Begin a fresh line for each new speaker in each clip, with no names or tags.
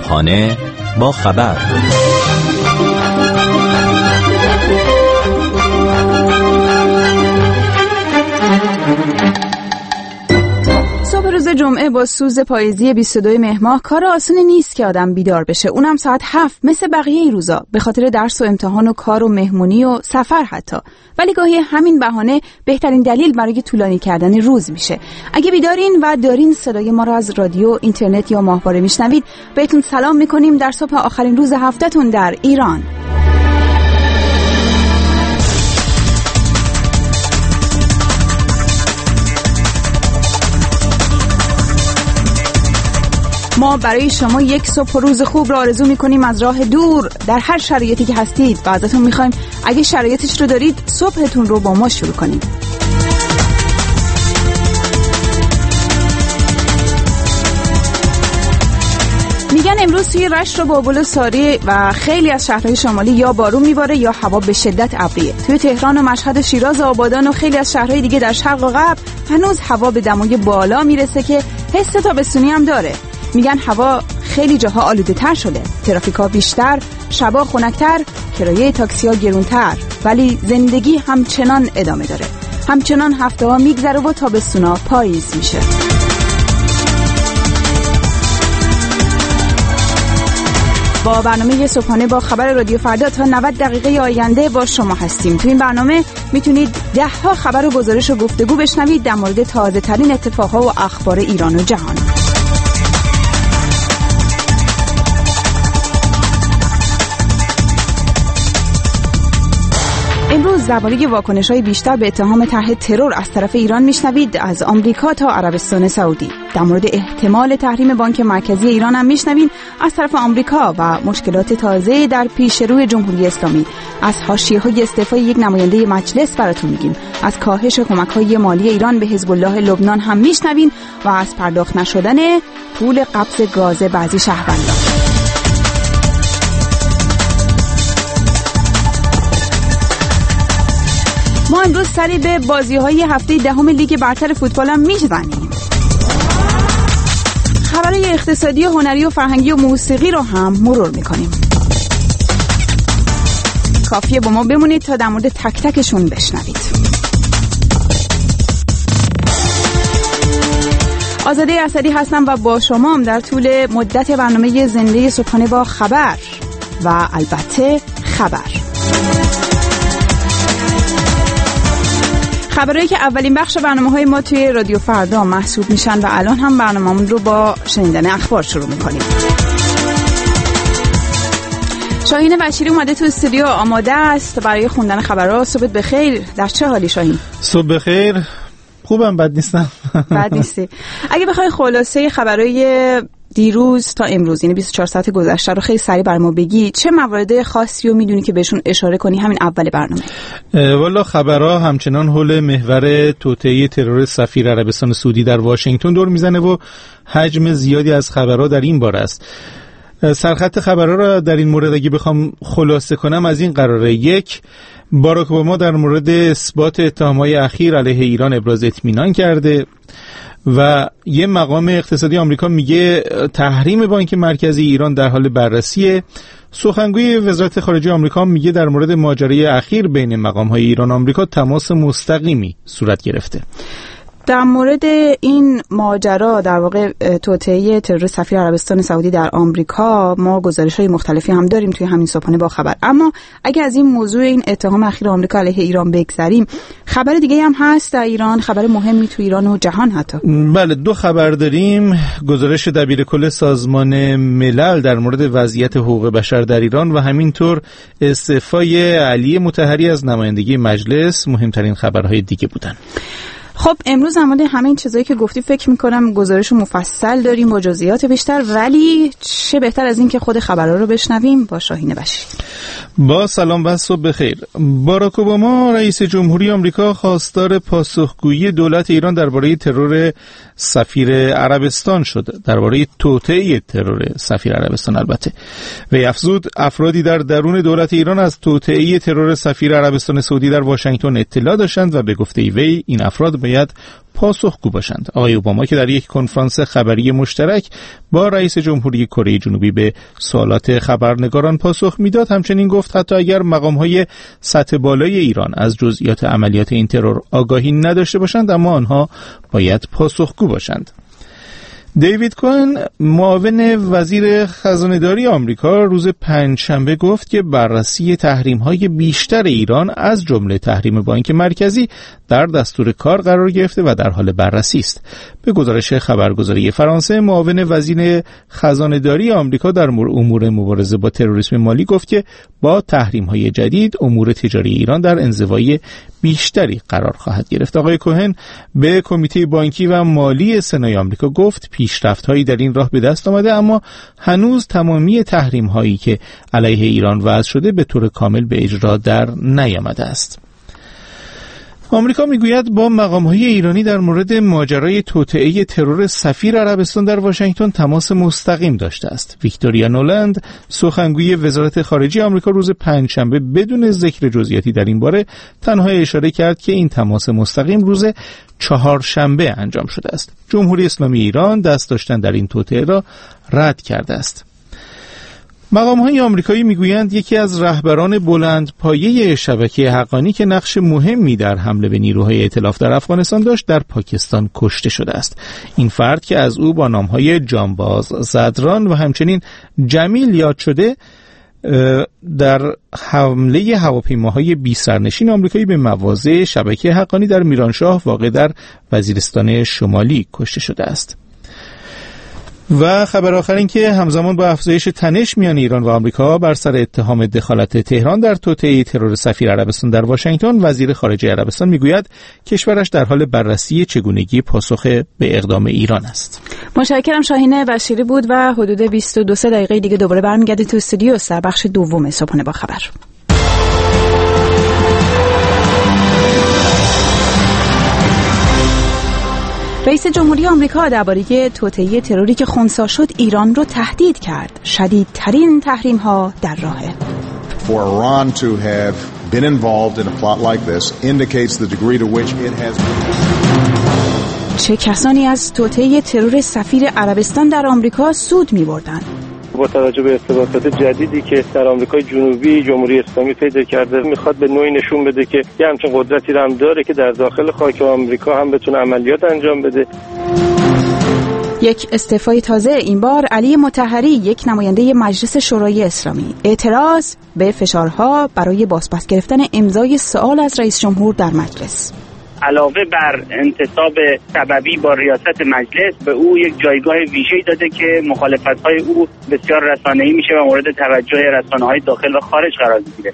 صبحانه با خبر.
صبح روز جمعه با سوز پاییزی 22 مهر ماه کار آسون نیست که آدم بیدار بشه، اونم ساعت 7 مثل بقیه روزا، به خاطر درس و امتحان و کار و مهمونی و سفر حتی. ولی گاهی همین بهانه بهترین دلیل برای طولانی کردن روز میشه. اگه بیدارین و دارین صدای ما رو از رادیو، اینترنت یا ماهواره میشنوید، بهتون سلام میکنیم در صبح آخرین روز هفته‌تون در ایران. ما برای شما یک صبح و روز خوب را آرزو می‌کنیم از راه دور در هر شرایطی که هستید و ازتون می‌خوایم اگه شرایطش رو دارید صبحتون رو با ما شروع کنید. میگن امروز توی رشت و بابل و ساری و خیلی از شهرهای شمالی یا بارون میباره یا هوا به شدت ابریه. توی تهران و مشهد و شیراز و آبادان و خیلی از شهرهای دیگه در شرق و غرب هنوز هوا به دمای بالا میرسه که حس تابستونی هم داره. میگن هوا خیلی جاها آلوده تر شده، ترافیکا بیشتر، شبا خنک‌تر، کرایه تاکسی‌ها گرونتر، ولی زندگی همچنان ادامه داره. همچنان هفته‌ها میگذره و تابستونا پاییز میشه. با برنامه صبحانه با خبر رادیو فردا تا 90 دقیقه آینده با شما هستیم. تو این برنامه میتونید 10 ها خبر و گزارش و گفتگو بشنوید در مورد تازه ترین اتفاقها و اخبار ایران و جهان. امروز درباره واکنش‌های بیشتر به اتهام طرح ترور از طرف ایران میشنوید از آمریکا تا عربستان سعودی. در مورد احتمال تحریم بانک مرکزی ایران هم میشنوید از طرف آمریکا و مشکلات تازه در پیشروی جمهوری اسلامی. از حاشیه‌های استعفای یک نماینده مجلس براتون میگیم. از کاهش کمک‌های مالی ایران به حزب الله لبنان هم میشنوید و از پرداخت نشدن پول قبض گاز بعضی شهروندان. ما امروز سری به بازی‌های هفته دهم لیگ برتر فوتبال هم می‌زنیم. خبرهای اقتصادی و هنری و فرهنگی و موسیقی رو هم مرور می‌کنیم. کافیه با ما بمونید تا در مورد تک تکشون بشنوید. آزاده اسدی هستم و با شما هم در طول مدت برنامه زنده صبحانه با خبر و البته خبر. خبرایی که اولین بخش برنامه‌های ما توی رادیو فردا محسوب میشن و الان هم برنامه‌مون رو با شنیدن اخبار شروع می‌کنیم. شاهین بشیری اومده تو استودیو آماده است برای خوندن خبرها. صبح بخیر. در چه حالی شاهین؟
صبح بخیر. خوبم، بد نیستم.
بد نیستی. اگه بخوای خلاصه خبرهای دیروز تا امروز، یعنی 24 ساعت گذشته رو خیلی سریع بر ما بگی، چه موارد خاصی رو میدونی که بهشون اشاره کنی همین اول برنامه؟
والا خبرها همچنان حول محور توطئه ترور سفیر عربستان سعودی در واشنگتن دور میزنه و حجم زیادی از خبرها در این باره است. سرخط خبرها را در این مورد اگه بخوام خلاصه کنم از این قراره: 1. باراک اوباما در مورد اثبات اتهامات اخیر علیه ایران ابراز اطمینان کرده و یه مقام اقتصادی آمریکا میگه تحریم بانک مرکزی ایران در حال بررسیه. سخنگوی وزارت خارجه آمریکا میگه در مورد ماجرای اخیر بین مقام‌های ایران و آمریکا تماس مستقیمی صورت گرفته.
در مورد این ماجرا، در واقع توطئه ترور سفیر عربستان سعودی در آمریکا، ما گزارش‌های مختلفی هم داریم توی همین صبحانه با خبر. اما اگه از این موضوع، این اتهام اخیر آمریکا علیه ایران بگذریم، خبر دیگه هم هست در ایران، خبر مهمی تو ایران و جهان حتی.
بله، 2 خبر داریم. گزارش دبیرکل سازمان ملل در مورد وضعیت حقوق بشر در ایران و همینطور استعفای علی مطهری از نمایندگی مجلس مهمترین خبرهای دیگه بودن.
خب امروز هم همه این چیزایی که گفتی فکر میکنم گزارش مفصل داریم با جزئیات بیشتر، ولی چه بهتر از این که خود خبرها رو بشنویم با شاهین بشیری.
با سلام و صبح بخیر. باراک اوباما رئیس جمهوری آمریکا خواستار پاسخگویی دولت ایران درباره ترور سفیر عربستان شد. درباره توطئه ترور سفیر عربستان البته. وی افزود افرادی در درون دولت ایران از توطئه ترور سفیر عربستان سعودی در واشنگتن اطلاع داشتند و به گفته وی این افراد باید پاسخگو باشند. آقای اوباما که در یک کنفرانس خبری مشترک با رئیس جمهوری کره جنوبی به سوالات خبرنگاران پاسخ میداد، همچنین گفت حتی اگر مقام‌های سطح بالای ایران از جزئیات عملیات این ترور آگاهی نداشته باشند، اما آنها باید پاسخگو باشند. دیوید کوهن معاون وزیر خزانه‌داری آمریکا روز پنجشنبه گفت که بررسی تحریم‌های بیشتر ایران از جمله تحریم بانک مرکزی در دستور کار قرار گرفته و در حال بررسی است. به گزارش خبرگزاری فرانسه، معاون وزیر خزانه‌داری آمریکا در امور مبارزه با تروریسم مالی گفت که با تحریم‌های جدید امور تجاری ایران در انزوای بیشتری قرار خواهد گرفت. آقای کوهن به کمیته بانکی و مالی سنای آمریکا گفت پیشرفت‌هایی در این راه به دست آمده، اما هنوز تمامی تحریم‌هایی که علیه ایران وضع شده به طور کامل به اجرا در نیامده است. آمریکا میگوید با مقام‌های ایرانی در مورد ماجرای توطئه ترور سفیر عربستان در واشنگتن تماس مستقیم داشته است. ویکتوریا نولند، سخنگوی وزارت خارجه آمریکا، روز پنجشنبه بدون ذکر جزئیاتی در این باره تنها اشاره کرد که این تماس مستقیم روز چهارشنبه انجام شده است. جمهوری اسلامی ایران دست داشتن در این توطئه را رد کرده است. مقام‌های آمریکایی میگویند یکی از رهبران بلندپایه شبکه حقانی که نقش مهمی در حمله به نیروهای ائتلاف در افغانستان داشت در پاکستان کشته شده است. این فرد که از او با نام‌های جانباز، زدران و همچنین جمیل یاد شده، در حمله هواپیماهای بی سرنشین آمریکایی به مواضع شبکه حقانی در میرانشاه واقع در وزیرستان شمالی کشته شده است. و خبر آخر این که همزمان با افزایش تنش میان ایران و آمریکا بر سر اتهام دخالت تهران در توطئه ترور سفیر عربستان در واشنگتن، وزیر خارجه عربستان میگوید کشورش در حال بررسی چگونگی پاسخ به اقدام ایران است.
متشکرم. شاهین بشیری بود و حدود 22 دقیقه دیگه دوباره برمیگرده تو استودیو در بخش دوم صبحانه با خبر. رئیس جمهوری آمریکا درباره توطئه تروری که خنثی شد ایران رو تهدید کرد. شدیدترین تحریم‌ها در راهه.
For Iran to have been involved in a plot like this indicates the degree to which it has.
چه کسانی از توطئه ترور سفیر عربستان در آمریکا سود می‌بردند؟
با توجه به ارتباطات جدیدی که در آمریکای جنوبی جمهوری اسلامی پیدا کرده، میخواد به نوعی نشون بده که یه همچین قدرتی رو هم داره که در داخل خاک آمریکا هم بتونه عملیات انجام بده.
یک استعفای تازه، این بار علی مطهری، یک نماینده مجلس شورای اسلامی. اعتراض به فشارها برای بازپس گرفتن امضای سوال از رئیس جمهور در مجلس.
علاوه بر انتصاب سببی با ریاست مجلس، به او یک جایگاه ویژه‌ای داده که مخالفت‌های او بسیار رسانه‌ای میشه و مورد توجه رسانه‌های داخل و خارج قرار میگیره.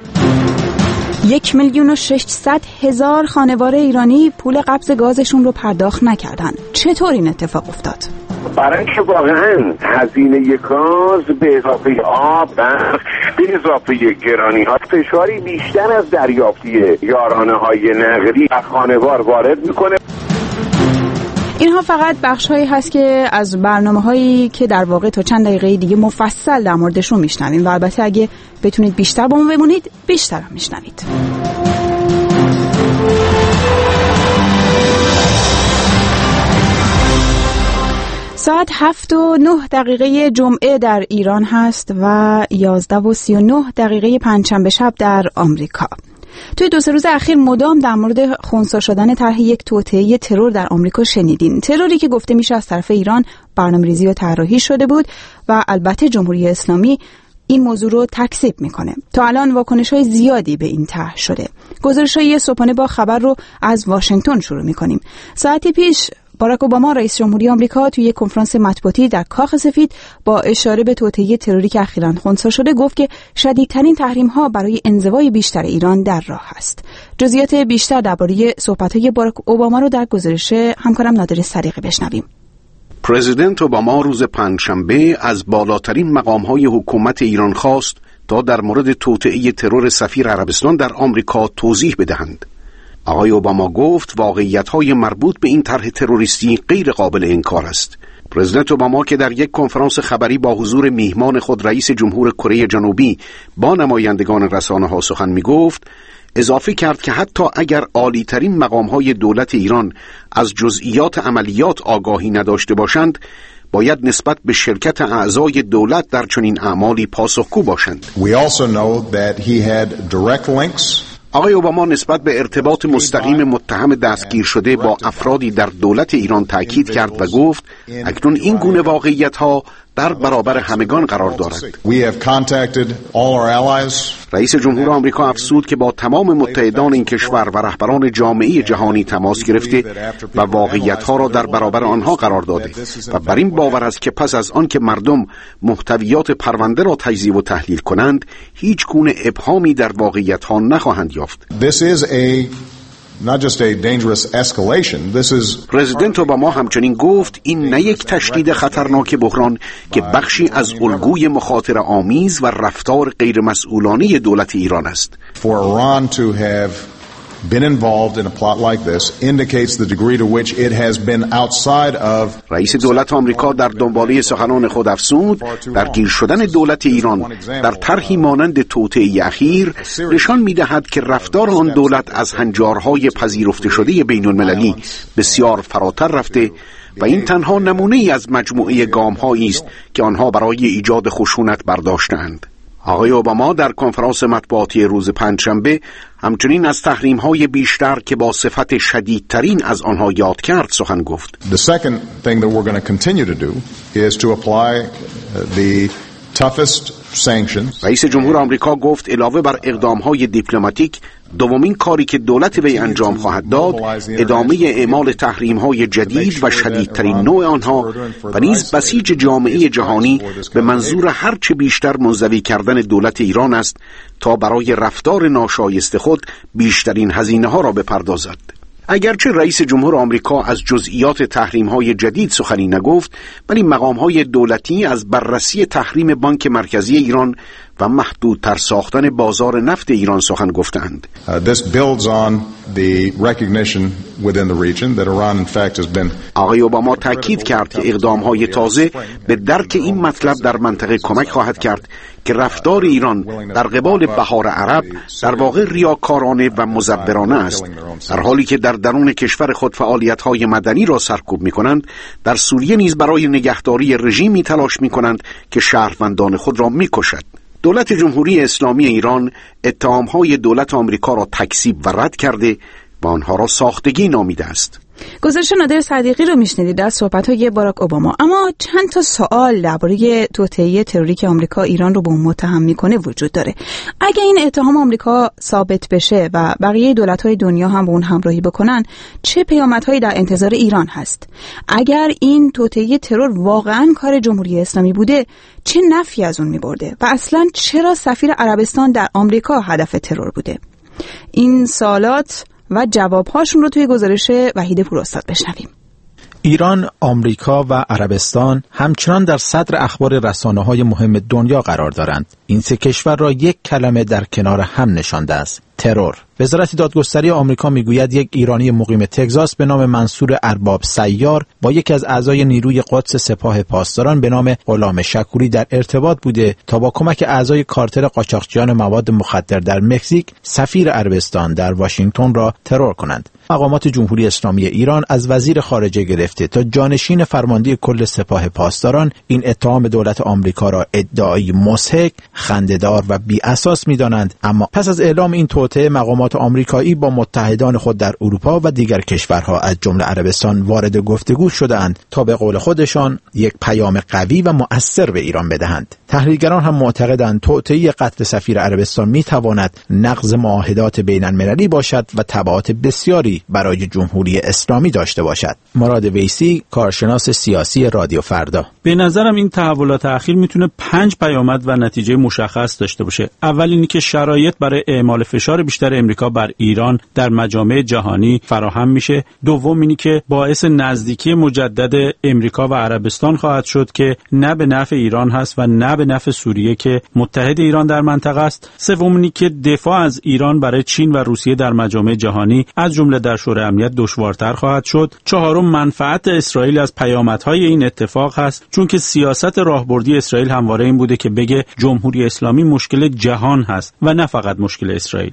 1,600,000 خانوار ایرانی پول قبض گازشون رو پرداخت نکردن. چطور این اتفاق افتاد؟
برای اینکه واقعا هزینه گاز به اضافه آب، برق، به اضافه گرانی‌ها فشاری بیشتر از دریافتی یارانه‌های نقدی از خانوار وارد میکنه.
اینها فقط بخش‌هایی هست که از برنامه‌هایی که در واقع تا چند دقیقه دیگه مفصل در موردشون میشنویم و البته اگه بتونید بیشتر با ما بمونید بیشتر هم میشنوید. ساعت 7:09 جمعه در ایران هست و 11:39 پنجشنبه شب در آمریکا. توی 2-3 روز اخیر مدام در مورد خنثی شدن طرح یک توطئه ترور در آمریکا شنیدین. تروری که گفته میشه از طرف ایران برنامه‌ریزی و طراحی شده بود و البته جمهوری اسلامی این موضوع رو تکذیب میکنه. تا الان واکنش‌های زیادی به این طرح شده. گزارش‌های صبحانه با خبر رو از واشنگتن شروع میکنیم. ساعتی پیش باراک اوباما رئیس جمهوری آمریکا توی یک کنفرانس مطبوعاتی در کاخ سفید با اشاره به توطئه تروری که اخیراً خنثی شده گفت که شدیدترین تحریم‌ها برای انزوای بیشتر ایران در راه است. جزئیات بیشتر درباره صحبت‌های باراک اوباما رو در گزارش همکارم نادر صدیقی بشنویم.
پرزیدنت اوباما روز پنجشنبه از بالاترین مقام‌های حکومت ایران خواست تا در مورد توطئه ترور سفیر عربستان در آمریکا توضیح بدهند. آقای اوباما گفت واقعیت‌های مربوط به این طرح تروریستی غیر قابل انکار است. پرزیدنت اوباما که در یک کنفرانس خبری با حضور میهمان خود رئیس جمهور کره جنوبی با نمایندگان رسانه‌ها سخن می‌گفت، اضافه کرد که حتی اگر عالی‌ترین مقام‌های دولت ایران از جزئیات عملیات آگاهی نداشته باشند، باید نسبت به شرکت اعضای دولت در چنین اعمالی پاسخگو باشند.
We also know that he had direct links.
آقای اوباما نسبت به ارتباط مستقیم متهم دستگیر شده با افرادی در دولت ایران تأکید کرد و گفت اکنون این گونه واقعیت‌ها در برابر همگان قرار دارد. رئیس جمهور آمریکا افزود که با تمام متحدان این کشور و رهبران جامعه جهانی تماس گرفته و واقعیت‌ها را در برابر آنها قرار داده و بر این باور است که پس از آن که مردم محتویات پرونده را تجزیه و تحلیل کنند، هیچ گونه ابهامی در واقعیت‌ها نخواهند یافت.
Not just a dangerous escalation. This is
پرزیدنت اوباما همچنین گفت این نه یک تشدید خطرناک بحران که بخشی از الگوی مخاطره آمیز و رفتار غیر مسئولانه دولت ایران است.
For Iran to have been involved in a plot like this indicates the degree to which it has been outside of.
رئیس دولت آمریکا در دنباله سخنان خود افزود درگیر شدن دولت ایران در طرحی مانند توطئه اخیر نشان می‌دهد که رفتار آن دولت از هنجارهای پذیرفته شده بین‌المللی بسیار فراتر رفته و این تنها نمونه‌ای از مجموعه گام‌هایی است که آنها برای ایجاد خشونت برداشتند. آقای اوباما در کنفرانس مطبوعاتی روز پنجشنبه همچنین از تحریم‌های بیشتر که با صفت شدیدترین از آنها یاد کرد سخن گفت.
The second thing that we're going to continue to do is to apply the toughest sanctions.
رئیس جمهور آمریکا گفت علاوه بر اقدام‌های دیپلماتیک، دومین کاری که دولت وی انجام خواهد داد ادامه اعمال تحریم‌های جدید و شدیدترین نوع آنها و نیز بسیج جامعه جهانی به منظور هرچه بیشتر منزوی کردن دولت ایران است تا برای رفتار ناشایست خود بیشترین هزینه‌ها را بپردازد. اگرچه رئیس جمهور آمریکا از جزئیات تحریم‌های جدید سخنی نگفت، ولی مقام‌های دولتی از بررسی تحریم بانک مرکزی ایران و محدودتر ساختن بازار نفت ایران سخن گفتند.
This builds on the recognition within the region that Iran in fact has been.
آقای اوباما تاکید کرد که اقدام‌های تازه به درک این مطلب در منطقه کمک خواهد کرد که رفتار ایران در قبال بهار عرب در واقع ریاکارانه و مزبرانه است، در حالی که در درون کشور خود فعالیت‌های مدنی را سرکوب می‌کنند. در سوریه نیز برای نگهداری رژیمی تلاش می‌کنند که شهروندان خود را می‌کشد. دولت جمهوری اسلامی ایران اتهام‌های دولت آمریکا را تکذیب و رد کرده و آنها را ساختگی نامیده است.
گزارش نادر صدیقی رو میشنیدید از صحبت‌های باراک اوباما. اما چند تا سوال درباره توطئه تروری که آمریکا ایران رو به اون متهم میکنه وجود داره. اگه این اتهام آمریکا ثابت بشه و بقیه دولت‌های دنیا هم به اون همراهی بکنن، چه پیامدهایی در انتظار ایران هست؟ اگر این توطئه ترور واقعاً کار جمهوری اسلامی بوده، چه نفعی از اون میبرده و اصلاً چرا سفیر عربستان در آمریکا هدف ترور بوده؟ این سوالات و جوابهاشون رو توی گزارش وحید پوراستاد بشنویم.
ایران، آمریکا و عربستان همچنان در صدر اخبار رسانه‌های مهم دنیا قرار دارند. این سه کشور را یک کلمه در کنار هم نشانده است: ترور. وزارت دادگستری آمریکا میگوید یک ایرانی مقیم تگزاس به نام منصور ارباب سیار با یکی از اعضای نیروی قدس سپاه پاسداران به نام غلام شکوری در ارتباط بوده تا با کمک اعضای کارتل قاچاقچیان مواد مخدر در مکزیک سفیر عربستان در واشنگتن را ترور کنند. مقامات جمهوری اسلامی ایران از وزیر خارجه گرفته تا جانشین فرمانده کل سپاه پاسداران این اتهام دولت آمریکا را ادعایی مضحک، خنده‌دار و بی اساس می‌دانند. اما پس از اعلام این توطئه مقامات آمریکایی با متحدان خود در اروپا و دیگر کشورها از جمله عربستان وارد گفتگو شدند تا به قول خودشان یک پیام قوی و مؤثر به ایران بدهند. تحلیلگران هم معتقدند توطئه قتل سفیر عربستان می‌تواند نقض معاهدات بین‌المللی باشد و تبعات بسیاری برای جمهوری اسلامی داشته باشد. مراد ویسی، کارشناس سیاسی رادیو فردا:
به نظرم این تحولات اخیر میتونه 5 پیامد و نتیجه مشخص داشته باشه. اول اینی که شرایط برای اعمال فشار بیشتر امریکا بر ایران در مجامع جهانی فراهم میشه. دوم اینی که باعث نزدیکی مجدد امریکا و عربستان خواهد شد که نه به نفع ایران هست و نه به نفع سوریه که متحد ایران در منطقه است. سوم اینی که دفاع از ایران برای چین و روسیه در مجامع جهانی از جمله در شورای امنیت دشوارتر خواهد شد. چهارم منفعت اسرائیل از پیامدهای این اتفاق هست، چون که سیاست راهبردی اسرائیل همواره این بوده که بگه جمهوری اسلامی مشکل جهان هست و نه فقط مشکل اسرائیل.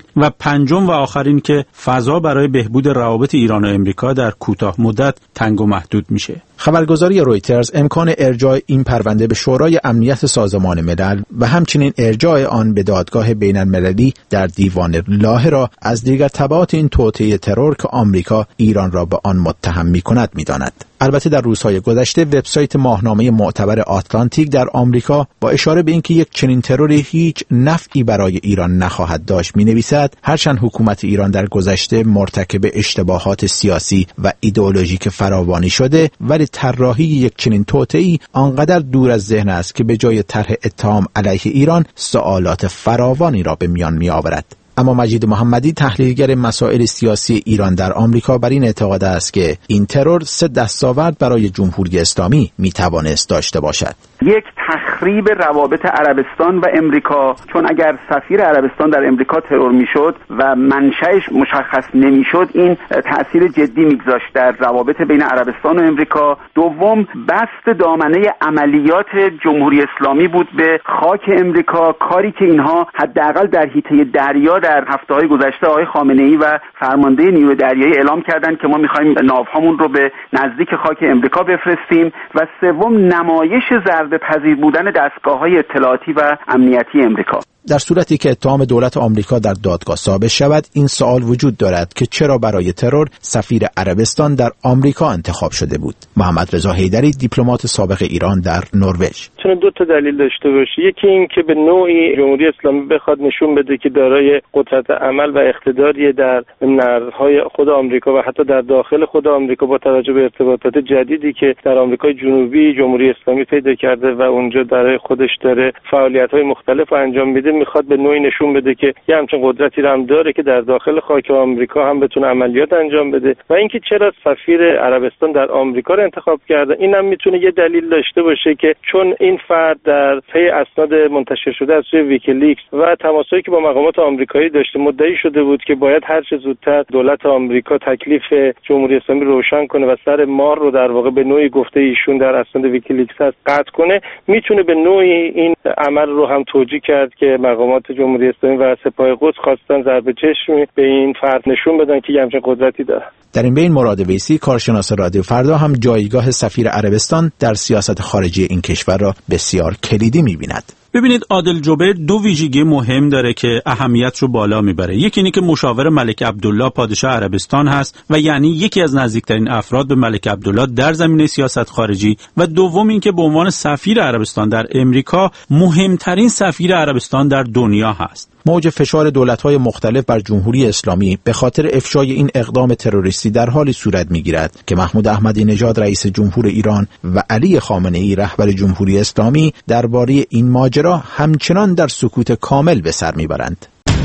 و پنجم و آخرین که فضا برای بهبود روابط ایران و امریکا در کوتاه مدت تنگ و محدود میشه.
خبرگزاری رویترز امکان ارجاع این پرونده به شورای امنیت سازمان ملل و همچنین ارجاع آن به دادگاه بین المللی در دیوان لاهه را از دیگر تبعات این توطئه ترور که آمریکا ایران را به آن متهم می‌کند می‌داند. البته در روزهای گذشته وبسایت ماهنامه معتبر آتلانتیک در آمریکا با اشاره به اینکه یک چنین تروری هیچ نفعی برای ایران نخواهد داشت می‌نویسد هرچند حکومت ایران در گذشته مرتکب اشتباهات سیاسی و ایدئولوژیک فراوانی شده، ولی طراحی یک چنین توطئه‌ای آنقدر دور از ذهن است که به جای طرح اتهام علیه ایران سوالات فراوانی را به میان می‌آورد. اما مجید محمدی تحلیلگر مسائل سیاسی ایران در آمریکا بر این اعتقاد است که این ترور 3 دستاورد برای جمهوری اسلامی میتوانست داشته باشد.
یک، تخریب روابط عربستان و امریکا، چون اگر سفیر عربستان در امریکا ترور میشد و منشأش مشخص نمیشد این تأثیر جدی میگذاشت در روابط بین عربستان و امریکا. دوم، بست دامنه عملیات جمهوری اسلامی بود به خاک امریکا، کاری که اینها حداقل در حیطه دریا در هفته‌های گذشته آقای خامنه‌ای و فرمانده نیروی دریایی اعلام کردند که ما می‌خوایم ناوهامون رو به نزدیک خاک امریکا بفرستیم. و سوم، نمایش ضربه‌پذیر بودن دستگاه‌های اطلاعاتی و امنیتی امریکا.
در صورتی که اتهام دولت آمریکا در دادگاه ثابت شود، این سوال وجود دارد که چرا برای ترور سفیر عربستان در آمریکا انتخاب شده بود. محمد رضا حیدری، دیپلمات سابق ایران در نروژ.
چون 2 تا دلیل داشته باشه. یکی این که به نوعی جمهوری اسلامی بخواد نشون بده که دارای قدرت عمل و اقتداری در مرزهای خود آمریکا و حتی در داخل خود آمریکا با توجه به ارتباطات جدیدی که در آمریکای جنوبی جمهوری اسلامی پیدا کرده و اونجا برای خودش داره فعالیت‌های مختلف انجام میده، میخواد به نوعی نشون بده که یه همچین قدرتی هم داره که در داخل خاک آمریکا هم بتونه عملیات انجام بده. و اینکه چرا سفیر عربستان در آمریکا رو انتخاب کرده، اینم میتونه یه دلیل داشته باشه که چون این فرد در پی اسناد منتشر شده از سوی ویکیلیکس و تماسایی که با مقامات آمریکایی داشته مدعی شده بود که باید هر چه زودتر دولت آمریکا تکلیف جمهوری اسلامی روشن کنه و سر مار رو در واقع به نوعی گفته ایشون در اسناد ویکیلیکس هست قطع کنه، میتونه به نوعی این عمل رو هم توجیه کرد که مقامات جمهوری اسلامی و سپاه قدس خواستن ضربه چشمی به این فرد نشون بدن که همچین قدرتی داره.
در این بین مراد ویسی، کارشناس رادیو فردا، هم جایگاه سفیر عربستان در سیاست خارجی این کشور را بسیار کلیدی می‌بیند.
ببینید، عادل جبیر 2 ویژگی مهم داره که اهمیت رو بالا میبره. یکی اینه که مشاور ملک عبدالله پادشاه عربستان هست و یعنی یکی از نزدیکترین افراد به ملک عبدالله در زمینه سیاست خارجی، و دوم این که به عنوان سفیر عربستان در امریکا مهمترین سفیر عربستان در دنیا هست.
موج فشار دولت‌های مختلف بر جمهوری اسلامی به خاطر افشای این اقدام تروریستی در حالی صورت می‌گیرد که محمود احمدی نژاد رئیس جمهور ایران و علی خامنه‌ای رهبر جمهوری اسلامی درباره این ماجرا همچنان در سکوت کامل به سر می‌برند.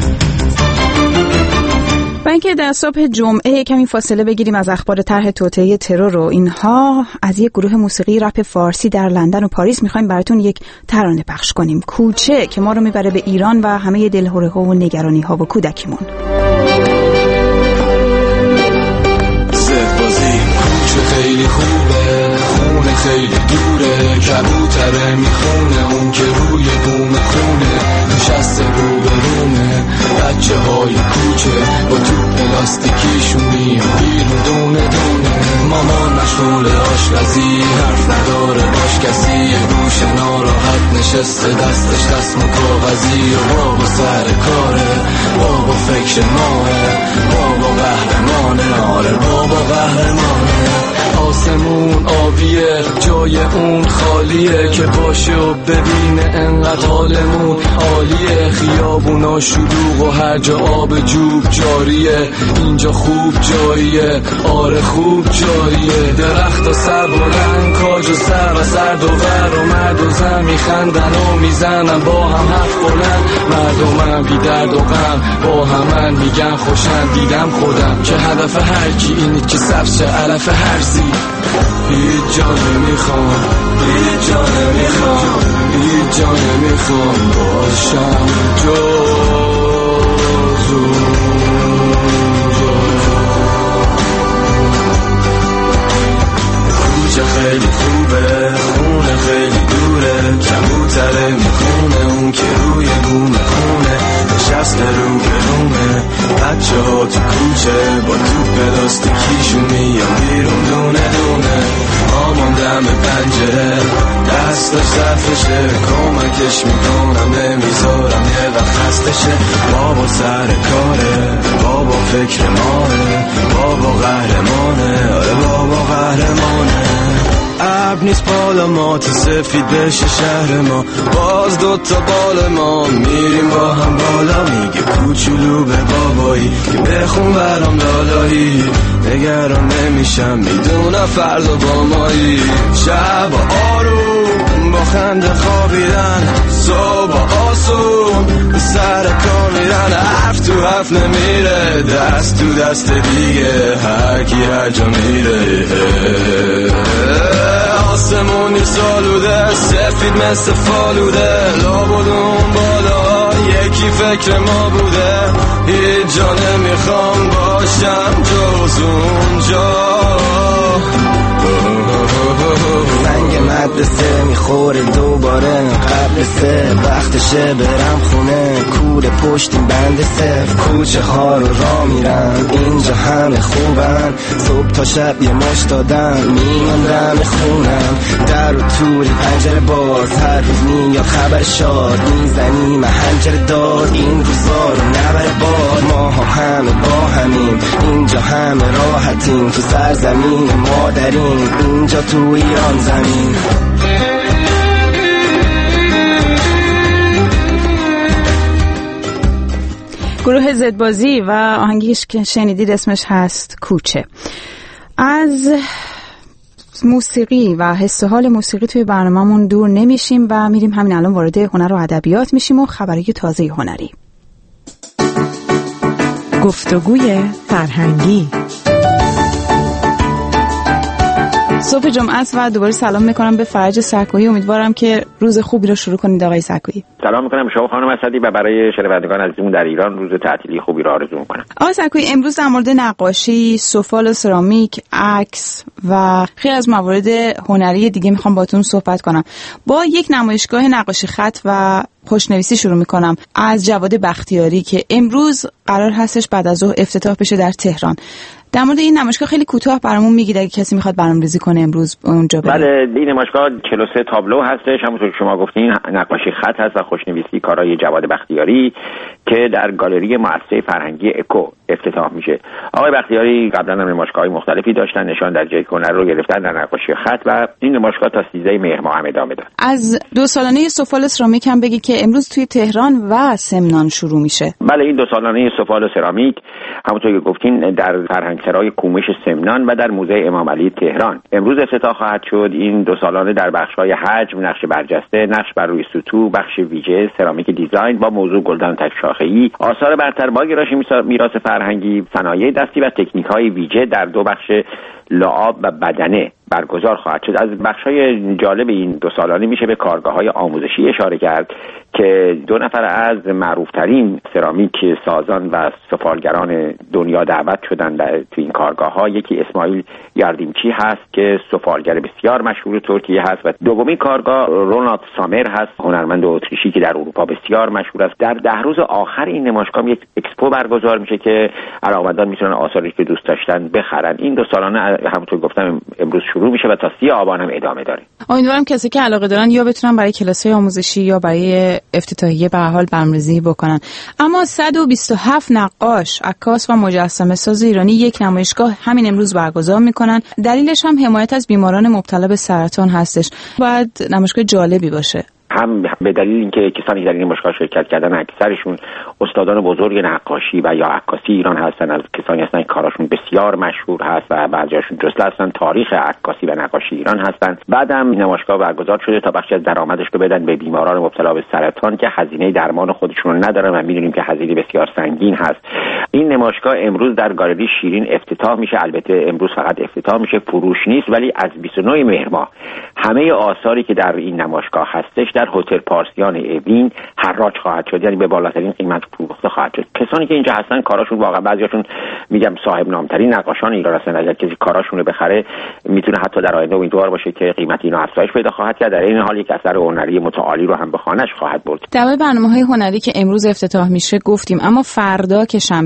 و اینکه در صبح جمعه کمی فاصله بگیریم از اخبار طرح توطئه ترور و اینها، از یک گروه موسیقی رپ فارسی در لندن و پاریس می‌خوایم براتون یک ترانه پخش کنیم، کوچه، که ما رو میبره به ایران و همه دلهره‌ها و نگرانی‌ها و کودکیمون.
زدبازی کوچه خیلی خوبه، خونه خیلی دوره، کبوتره میخونه اون که روی بوم خونه نشسته رو به رومه، بچه های کوچه با تو پلاستیکیشون میان بیرون دونه دونه، مامان مشغول آشپزی حرف نداره باش کسی، یه گوشه ناراحت نشسته دستش دست کاغذی و بابا سر کاره، بابا فکر ماه، بابا قهرمانه، آره بابا قهرمانه، آسمون آبیه جای اون خالیه که باشه و ببینه انقدر حالمون عالیه، خیابونا شلوغ و هر جا آب جوب جاریه، اینجا خوب جاییه، آره خوب جاییه، درخت و سر بلند کاج و سر و سرد و ور و مرد و زن میخندن و میزنن با هم حرف بلند، مردمم بی درد و غم با همن میگن خوشن، دیدم خودم که هدف هر کی اینه که سبز شه علف هرزی، هیچ جا نمیخوام، هیچ جا نمیخوام، هیچ جا نمیخوام باشم جز اونجا، کوچه خیلی خوبه، خونه خیلی دوره، کبوتره میخونه اون که روی بوم خونه نشسته رو به رومه، میشه، با توپ پلاستیکیشون میام بیرون دونه دونه. آماندم به پنجره دستش صرفشه، کمکش میکنم نمیذارم یه وقت خستشه. بابا سر کاره، بابا فکر ماه، بابا قهرمانه، آره بابا قهرمانه. ابر نیست بالا ما تا سفید بشه شهر ما، باز دوتا بال ما میریم با هم بالا. میگه کوچولو به بابایی که بخون برام لالایی، نگران نمیشم میدونم فردا با مایی. شب آروم با خنده خوابیدن، صبح آسون سر کار میرن. حرف تو حرف نمیره، دست تو دست دیگه، هر کی هر جا میره. آسمونی سالوده سفید مثل فالوده، لابدون بالا یکی فکر ما بوده. هیچ جا نمیخوام باشم جز اونجا. زنگ مدرسه میخوره دوباره قبل سه، وقتشه برم خونه، کوره پشت این بند صف. کوچه ها رو راه میرم، اینجا همه خوبن، صبح تا شب یه ماش دادن، میموندم خونم. در و توری پنجره باز، هر روز میاد خبر شاد، میزنی محنجره داد، این روزا رو نبره باد. ماها همه با همیم، اینجا همه راحتیم، تو سرزمین مادریم، اینجا تو ایران زمین.
گروه زدبازی و آهنگیش که شنیدید اسمش هست کوچه. از موسیقی و حس و حال موسیقی توی برنامه‌مون دور نمیشیم و میریم همین الان وارد هنر و ادبیات میشیم و خبری تازه هنری.
گفتگوی فرهنگی.
صبح جمعه است و دوباره سلام میکنم به فرج سکویی. امیدوارم که روز خوبی رو شروع کنید آقای سکویی.
سلام میکنم شما خانم اسدی و برای شنوندگان عزیزمون در ایران روز تعطیلی خوبی رو آرزو میکنم.
آقای سکویی، امروز در مورد نقاشی، سفال و سرامیک، عکس و خیلی از موارد هنری دیگه میخوام باهاتون صحبت کنم. با یک نمایشگاه نقاشی خط و خوشنویسی شروع میکنم از جواد بختیاری که امروز قرار هستش بعد از ظهر افتتاح بشه در تهران. در مورد این نمایشگاه خیلی کوتاه برامون میگید اگه کسی میخواد برنامه‌ریزی کنه امروز اونجا بره.
بله، این نمایشگاه 43 تابلو هستش، همونطور که شما گفتین نقاشی خط هست و خوشنویسی کارهای جواد بختیاری که در گالری مؤسسه فرهنگی اکو افتتاح میشه. آقای بختیاری قبلا هم نمایشگاه‌های مختلفی داشتن، نشان در جای هنر رو گرفتن در نقاشی خط و این نمایشگاه تا 13 مهر ماه هم ادامه داره.
از 2 سالانه سفال سرامیک هم بگی که امروز توی تهران و سمنان شروع میشه.
بله، این 2 سالانه سفال و سرامیک همونطور که گفتین در فرهنگسرای کومش سمنان و در موزه امام علی تهران امروز افتتاح خواهد شد. این 2 سالانه در بخش‌های حجم، نقش برجسته، نقش بر روی سطوح، بخش ویژه، سرامیک دیزاین با موضوع گلدان تک‌شاخه‌ای، آثار برتر با گرایش میراث فرهنگی، صنایع دستی و تکنیک‌های ویژه در 2 بخش لعاب و بدنه برگزار خواهد شد. از بخش‌های جالب این 2 سالانه میشه به کارگاه‌های آموزشی اشاره کرد که 2 نفر از معروف‌ترین سرامیک سازان و سفالگران دنیا دعوت شدن تو این کارگاه‌ها. یکی اسماعیل یاردیمچی هست که سفالگر بسیار مشهور ترکیه هست و دومین کارگاه رونالد سامر هست، هنرمند اتریشی که در اروپا بسیار مشهور است. در 10 روز آخر این نمایشگاه یک اکسپو برگزار میشه که علاقه‌مندان میتونن آثاری که دوست داشتن بخرن. این 2 سالانه همونطور گفتم امروز شروع میشه و تا 30 آبان هم ادامه داره.
امیدوارم کسی که علاقه دارن یا بتونن برای کلاس‌های آموزشی یا برای افتتاحیه به هر حال برنامه‌ریزی بکنن. اما 127 نقاش، عکاس و مجسمه ساز ایرانی یک نمایشگاه همین امروز برگزار میکنن. دلیلش هم حمایت از بیماران مبتلا به سرطان هستش. باید نمایشگاه جالبی باشه.
هم به دلیل اینکه کسانی که در این نمایشگاه شرکت کردن اکثرشون استادان بزرگ نقاشی و یا عکاسی ایران هستن، از کسانی هستن که کاراشون بسیار مشهور هست و بعضیاشون جزء هستن تاریخ عکاسی و نقاشی ایران هستن. بعدم این نمایشگاه برگزار شده تا بخشی از درآمدش رو بدن به بیماران مبتلا به سرطان که هزینه درمان خودشون رو ندارن و میدونیم که هزینه بسیار سنگین هست. این نمایشگاه امروز در گالری شیرین افتتاح میشه. البته امروز فقط افتتاح میشه، فروش نیست، ولی از 29 مهر ماه همه آثاری که در این نمایشگاه هستش در هتل پارسیان اوین حراج خواهد شد، یعنی به بالاترین قیمت فروخته خواهد شد. کسانی که اینجا هستن کاراشون واقعا بعضیاشون میگم صاحب نامترین نقاشان ایران هستن. اگر کسی کاراشون رو بخره میتونه حتی در آینده امیدوار باشه که قیمت اینو افزایش پیدا خواهد کرد. در این حال یک اثر هنری متعالی رو هم به خانه‌اش خواهد برد.
در برنامه‌های هنری که امروز افتتاح میشه گفتیم، اما فردا که شنبه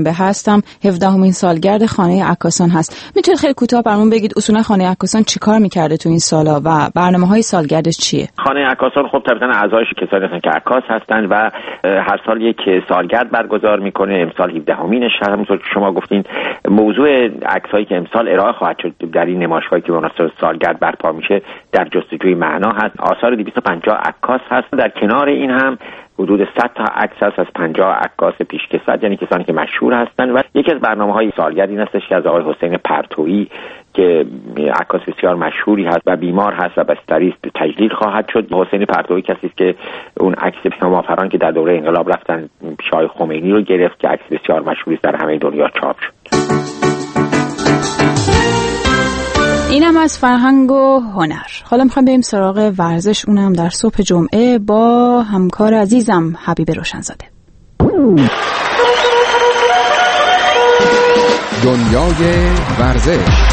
شنبه هستم. 17مین سالگرد خانه عکاسان هست. میتونید خیلی کوتاه برامون بگید اصولا خانه عکاسان چیکار میکرده تو این سالا و برنامه‌های سالگردش چیه؟
خانه عکاسان خب طبعاً اعضایش کسانی هستن که عکاس هستن و هر سال یک سالگرد برگزار میکنه. امسال 17مینش هست. همونطور که شما گفتین موضوع عکسایی که امسال ارائه خواهد شد در این نمایشگاهی که به مناسبت سالگرد برپا میشه در جستجوی معنا هست. آثار 250 عکاس هست. در کنار این هم حدود 100 تا عکس هست از 50 عکاس پیشکسوت، یعنی کسانی که مشهور هستند. و یکی از برنامه‌های سالگرد این هستش که از آقای حسین پرتویی که عکاس بسیار مشهوری هست و بیمار هست و بستری است تجلیل خواهد شد. حسین پرتویی کسی است که اون عکس پیام‌آفران که در دوره انقلاب رفتن پیش آقای خمینی رو گرفت که عکس بسیار مشهوری است، در همه دنیا چاپ شد.
اینم از فرهنگ و هنر. حالا میخوام بریم سراغ ورزش، اونم در صبح جمعه با همکار عزیزم حبیب روشنزاده.
دنیای ورزش.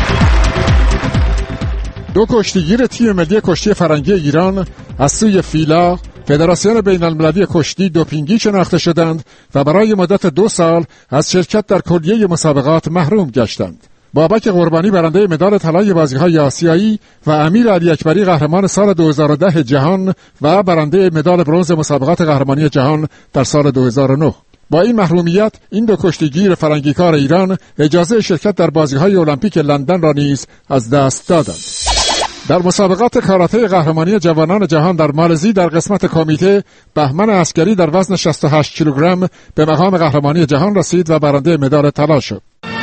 دو کشتیگیر تیم ملی کشتی فرنگی ایران از سوی فیلا فدراسیون بین المللی کشتی دوپینگی شناخته شدند و برای مدت 2 سال از شرکت در کلیه مسابقات محروم گشتند. بابک قربانی برنده مدال طلای بازی‌های آسیایی و امیر علی اکبری قهرمان سال 2010 جهان و برنده مدال برنز مسابقات قهرمانی جهان در سال 2009. با این محرومیت این دو کشتیگیر فرنگیکار ایران اجازه شرکت در بازی‌های المپیک لندن را نیز از دست دادند. در مسابقات کاراته قهرمانی جوانان جهان در مالزی در قسمت کمیته بهمن عسکری در وزن 68 کیلوگرم به مقام قهرمانی جهان رسید و برنده مدال طلا شد.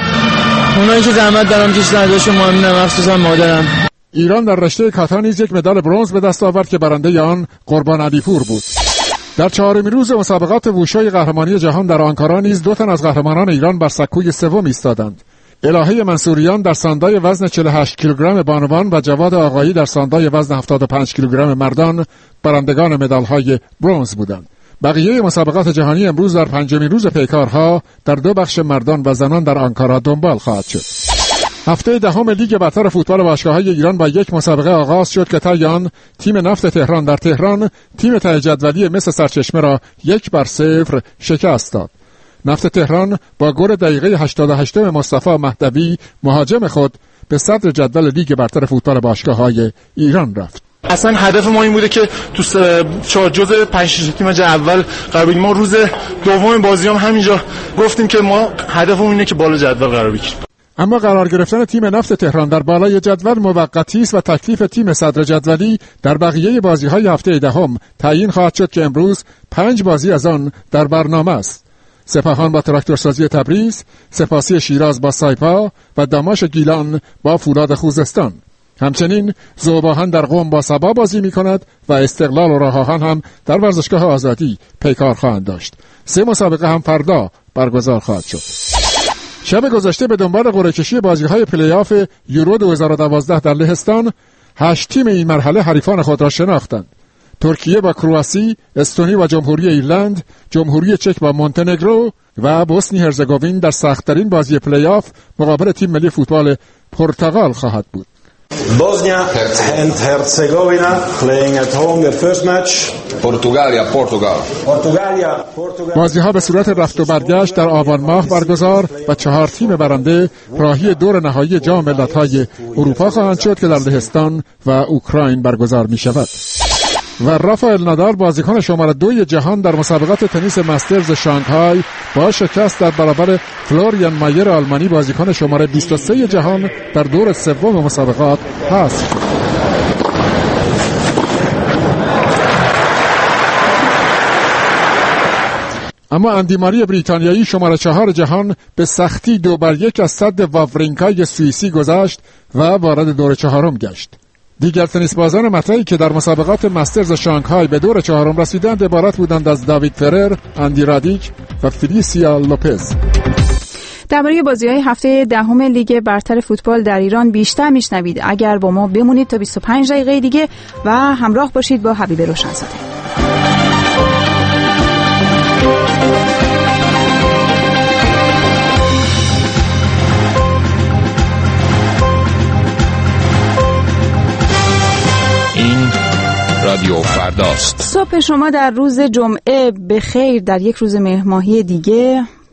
اونایی که زحمت دارم کشیدن ازشون ممنونم، مخصوصا مادرم.
ایران در رشته کاتا نیز یک مدال برنز به دست آورد که برنده آن قربان علیپور بود. در 4مین روز مسابقات ووشوی قهرمانی جهان در آنکارا نیز 2 تن از قهرمانان ایران بر سکوی سوم ایستادند. الهه منصوریان در ساندای وزن 48 کیلوگرم بانوان و جواد آقایی در ساندای وزن 75 کیلوگرم مردان برندگان مدال‌های برنز بودند. بقیه مسابقات جهانی امروز در 5مین روز پیکارها در 2 بخش مردان و زنان در آنکارا دنبال خواهد شد. هفته 10 لیگ برتر فوتبال باشگاه‌های ایران با یک مسابقه آغاز شد که طی آن تیم نفت تهران در تهران تیم ته جدولی مس سرچشمه را 1-0 شکست داد. نفت تهران با گل دقیقه 88 مصطفی مهدوی مهاجم خود به صدر جدول لیگ برتر فوتبال باشگاه‌های ایران رفت.
اصلا هدف ما این بوده که تو 4 جزء 5 تیم اول قرار بگیریم. ما روز دوم بازی هم همینجا گفتیم که ما هدفمون اینه که بالا جدول قرار بگیریم.
اما قرار گرفتن تیم نفت تهران در بالای جدول موقتی است و تکلیف تیم صدر جدولی در بقیه بازی‌های هفته 10 تعیین خواهد شد که امروز 5 بازی از آن در برنامه است. سپاهان با تراکتورسازی تبریز، سپاسی شیراز با سایپا و دماش گیلان با فولاد خوزستان. همچنین ذوباهن در قم با سبا بازی می کند و استقلال و رهاهن هم در ورزشگاه آزادی پیکار خواهند داشت. 3 مسابقه هم فردا برگزار خواهد شد. شب گذشته به دنبال قرعه کشی بازی‌های پلی‌آف یورو 2012 در لهستان 8 تیم این مرحله حریفان خود را شناختند. ترکیه با کرواسی، استونی و جمهوری ایرلند، جمهوری چک با مونتنگرو و بوسنی هرزگوین در سخت‌ترین بازی پلی‌آف مقابل تیم ملی فوتبال پرتغال خواهد بود.
Bosnia and Herzegovina playing at home their first match. Portugal.
بازی‌ها به صورت رفت و برگشت در آبان ماه برگزار و 4 تیم برنده راهی دور نهایی جام ملت‌های اروپا خواهند شد که در لهستان و اوکراین برگزار می‌شود. و رافائل نادال بازیکن شماره 2 جهان در مسابقات تنیس مسترز شانگهای با شکست در برابر فلوریان مایر آلمانی بازیکن شماره 23 جهان در دور سوم مسابقات حذف شد. اما اندی ماری بریتانیایی شماره 4 جهان به سختی 2-1 از صد واورینکای سوئیسی گذشت و وارد دور 4 گشت. دیگر تنیس بازان مطرحی که در مسابقات مسترز شانگهای به دور 4 رسیدند عبارت بودند از داوید فرر، اندی رادیک و فلیسیا لوپز.
درباره بازی‌های هفته 10 لیگ برتر فوتبال در ایران بیشتر میشنوید اگر با ما بمونید تا 25 دقیقه دیگه و همراه باشید با حبیب روشنزاده.
رادیو فرداست.
صبح شما در روز جمعه به خیر در یک روز مهر ماهی دیگه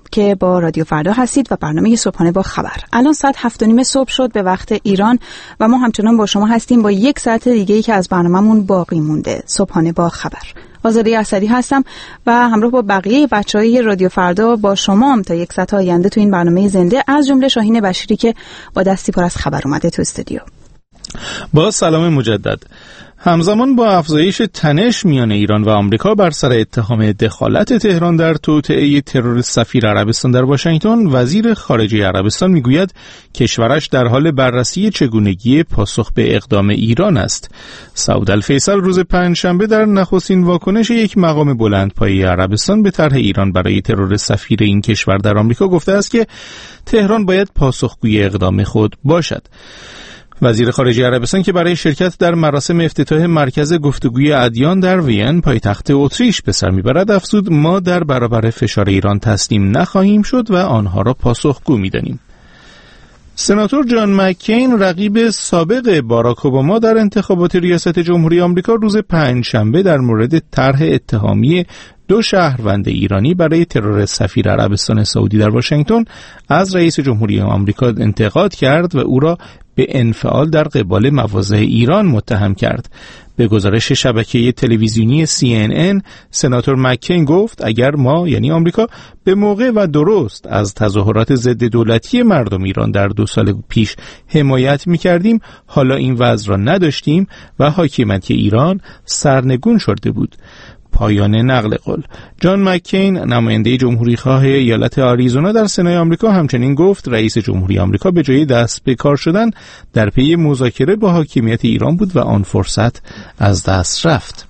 که با رادیو فردا هستید و برنامه صبحانه با خبر. الان ساعت 7:30 صبح شد به وقت ایران و ما همچنان با شما هستیم با یک ساعت دیگه‌ای که از برنامه‌مون باقی مونده. صبحانه با خبر. آزاده اسدی هستم و همراه با بقیه بچه‌های رادیو فردا با شما هم تا یک ساعت آینده تو این برنامه زنده، از جمله شاهین بشیری که با دستی پر از خبر اومده تو استودیو.
با سلام مجدد. همزمان با افزایش تنش میان ایران و آمریکا بر سر اتهام دخالت تهران در توطئه ترور سفیر عربستان در واشنگتن، وزیر خارجه عربستان میگوید کشورش در حال بررسی چگونگی پاسخ به اقدام ایران است. سعود الفیصل روز پنجشنبه در نخستین واکنش یک مقام بلندپایه عربستان به طرح ایران برای ترور سفیر این کشور در آمریکا گفته است که تهران باید پاسخگوی اقدام خود باشد. وزیر خارجه عربستان که برای شرکت در مراسم افتتاح مرکز گفتگوی ادیان در وین پایتخت اتریش به سر میبرد افزود ما در برابر فشار ایران تسلیم نخواهیم شد و آنها را پاسخگو میدانیم. سناتور جان مکین رقیب سابق باراک اوباما در انتخابات ریاست جمهوری آمریکا روز پنجشنبه در مورد طرح اتهامی 2 شهروند ایرانی برای ترور سفیر عربستان سعودی در واشنگتن از رئیس جمهوری آمریکا انتقاد کرد و او را به انفعال در قبال مواضع ایران متهم کرد. به گزارش شبکه تلویزیونی CNN، سناتور مکین گفت اگر ما یعنی آمریکا به موقع و درست از تظاهرات ضد دولتی مردم ایران در 2 سال پیش حمایت می‌کردیم، حالا این وضع را نداشتیم و حاکمیت ایران سرنگون شده بود. پایان نقل قول. جان مکین نماینده جمهوریخواه ایالت آریزونا در سنای آمریکا همچنین گفت رئیس جمهوری آمریکا به جای دست به کار شدن در پی مذاکره با حاکمیت ایران بود و آن فرصت از دست رفت.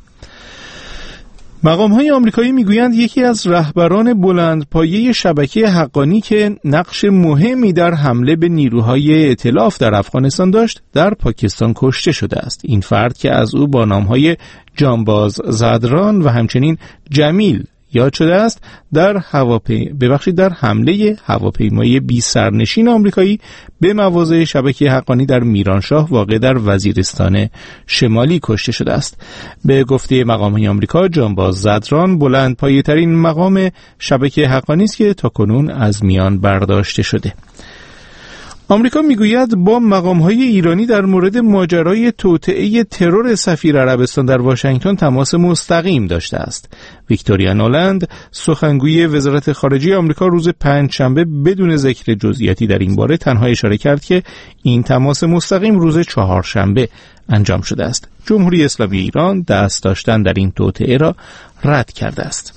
مقام‌های آمریکایی میگویند یکی از رهبران بلندپایه شبکه حقانی که نقش مهمی در حمله به نیروهای ائتلاف در افغانستان داشت، در پاکستان کشته شده است. این فرد که از او با نام‌های جانباز زدران و همچنین جمیل یاد شده است، در حمله هواپیمای بی سرنشین آمریکایی به مواضع شبکه حقانی در میرانشاه واقع در وزیرستان شمالی کشته شده است. به گفته مقام‌های آمریکا، جانباز زدران بلندپایه‌ترین مقام شبکه حقانی است که تاکنون از میان برداشته شده. آمریکا میگوید با مقام‌های ایرانی در مورد ماجرای توطئه ترور سفیر عربستان در واشنگتن تماس مستقیم داشته است. ویکتوریا نولند، سخنگوی وزارت خارجه آمریکا، روز پنجشنبه بدون ذکر جزئیاتی در این باره تنها اشاره کرد که این تماس مستقیم روز چهارشنبه انجام شده است. جمهوری اسلامی ایران دست داشتن در این توطئه را رد کرده است.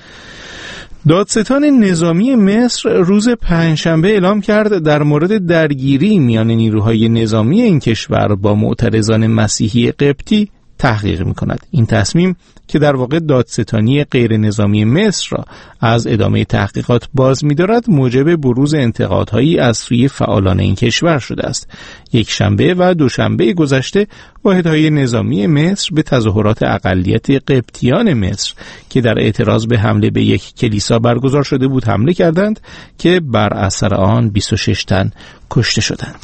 دادستان نظامی مصر روز پنجشنبه اعلام کرد در مورد درگیری میان نیروهای نظامی این کشور با معترضان مسیحی قبطی تحقیق می‌کند. این تصمیم که در واقع دادستانی غیر نظامی مصر را از ادامه تحقیقات باز می‌دارد، موجب بروز انتقادهایی از سوی فعالان این کشور شده است. یک شنبه و دوشنبه گذشته واحدهای نظامی مصر به تظاهرات اقلیت قبطیان مصر که در اعتراض به حمله به یک کلیسا برگزار شده بود حمله کردند که بر اثر آن 26 تن کشته شدند.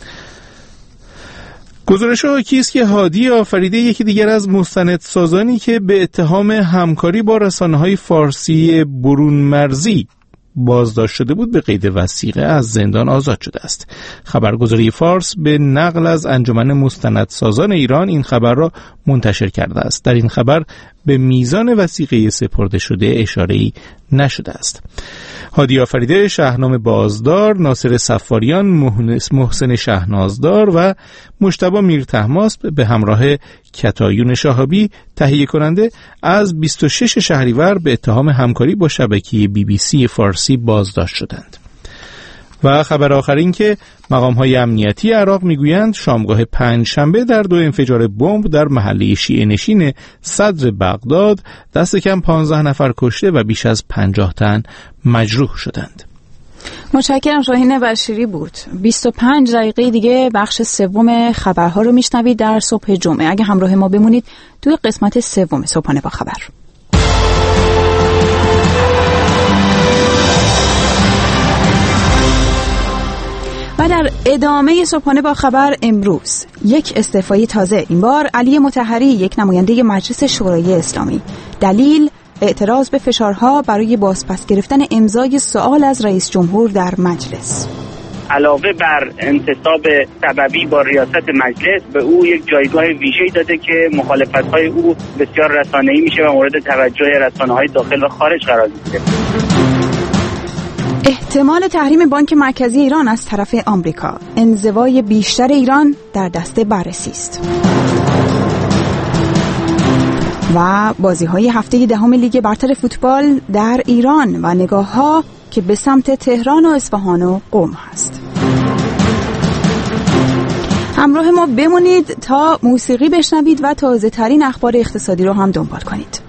گزارش حاکی است که هادی آفریده، یکی دیگر از مستندسازانی که به اتهام همکاری با رسانه‌های فارسی برون مرزی بازداشت شده بود، به قید وثیقه از زندان آزاد شده است. خبرگزاری فارس به نقل از انجمن مستندسازان ایران این خبر را منتشر کرده است. در این خبر به میزان وثیقه سپرده شده اشاره‌ای نشده است. هادی آفریده، شهنام بازدار، ناصر صفاریان، محسن شهنازدار و مجتبی میرطهماسب به همراه کتایون شهابی، تهیه کننده، از 26 شهریور به اتهام همکاری با شبکه BBC فارسی بازداشت شدند. و خبر آخر این که مقام‌های امنیتی عراق میگویند شامگاه پنجشنبه در 2 انفجار بمب در محله شیعه نشین صدر بغداد دست کم 15 نفر کشته و بیش از 50 تن مجروح شدند.
متشکرم. شاهین بشیری بود. 25 دقیقه دیگه بخش سوم خبرها رو میشنوید در صبح جمعه. اگه همراه ما بمونید توی قسمت سوم صبحانه با خبر. و در ادامه صبحانه با خبر امروز یک استعفای تازه، این بار علی مطهری، یک نماینده مجلس شورای اسلامی. دلیل اعتراض به فشارها برای بازپس گرفتن امضای سؤال از رئیس جمهور در مجلس.
علاوه بر انتصاب سببی با ریاست مجلس، به او یک جایگاه ویژه‌ای داده که مخالفت‌های او بسیار رسانه‌ای میشه و مورد توجه رسانه‌های داخل و خارج قرار می‌گیره.
احتمال تحریم بانک مرکزی ایران از طرف آمریکا، انزوای بیشتر ایران در دست بررسی است. و بازی‌های هفته دهم لیگ برتر فوتبال در ایران و نگاه‌ها که به سمت تهران و اصفهان و قم هست. همراه ما بمونید تا موسیقی بشنوید و تازه ترین اخبار اقتصادی رو هم دنبال کنید.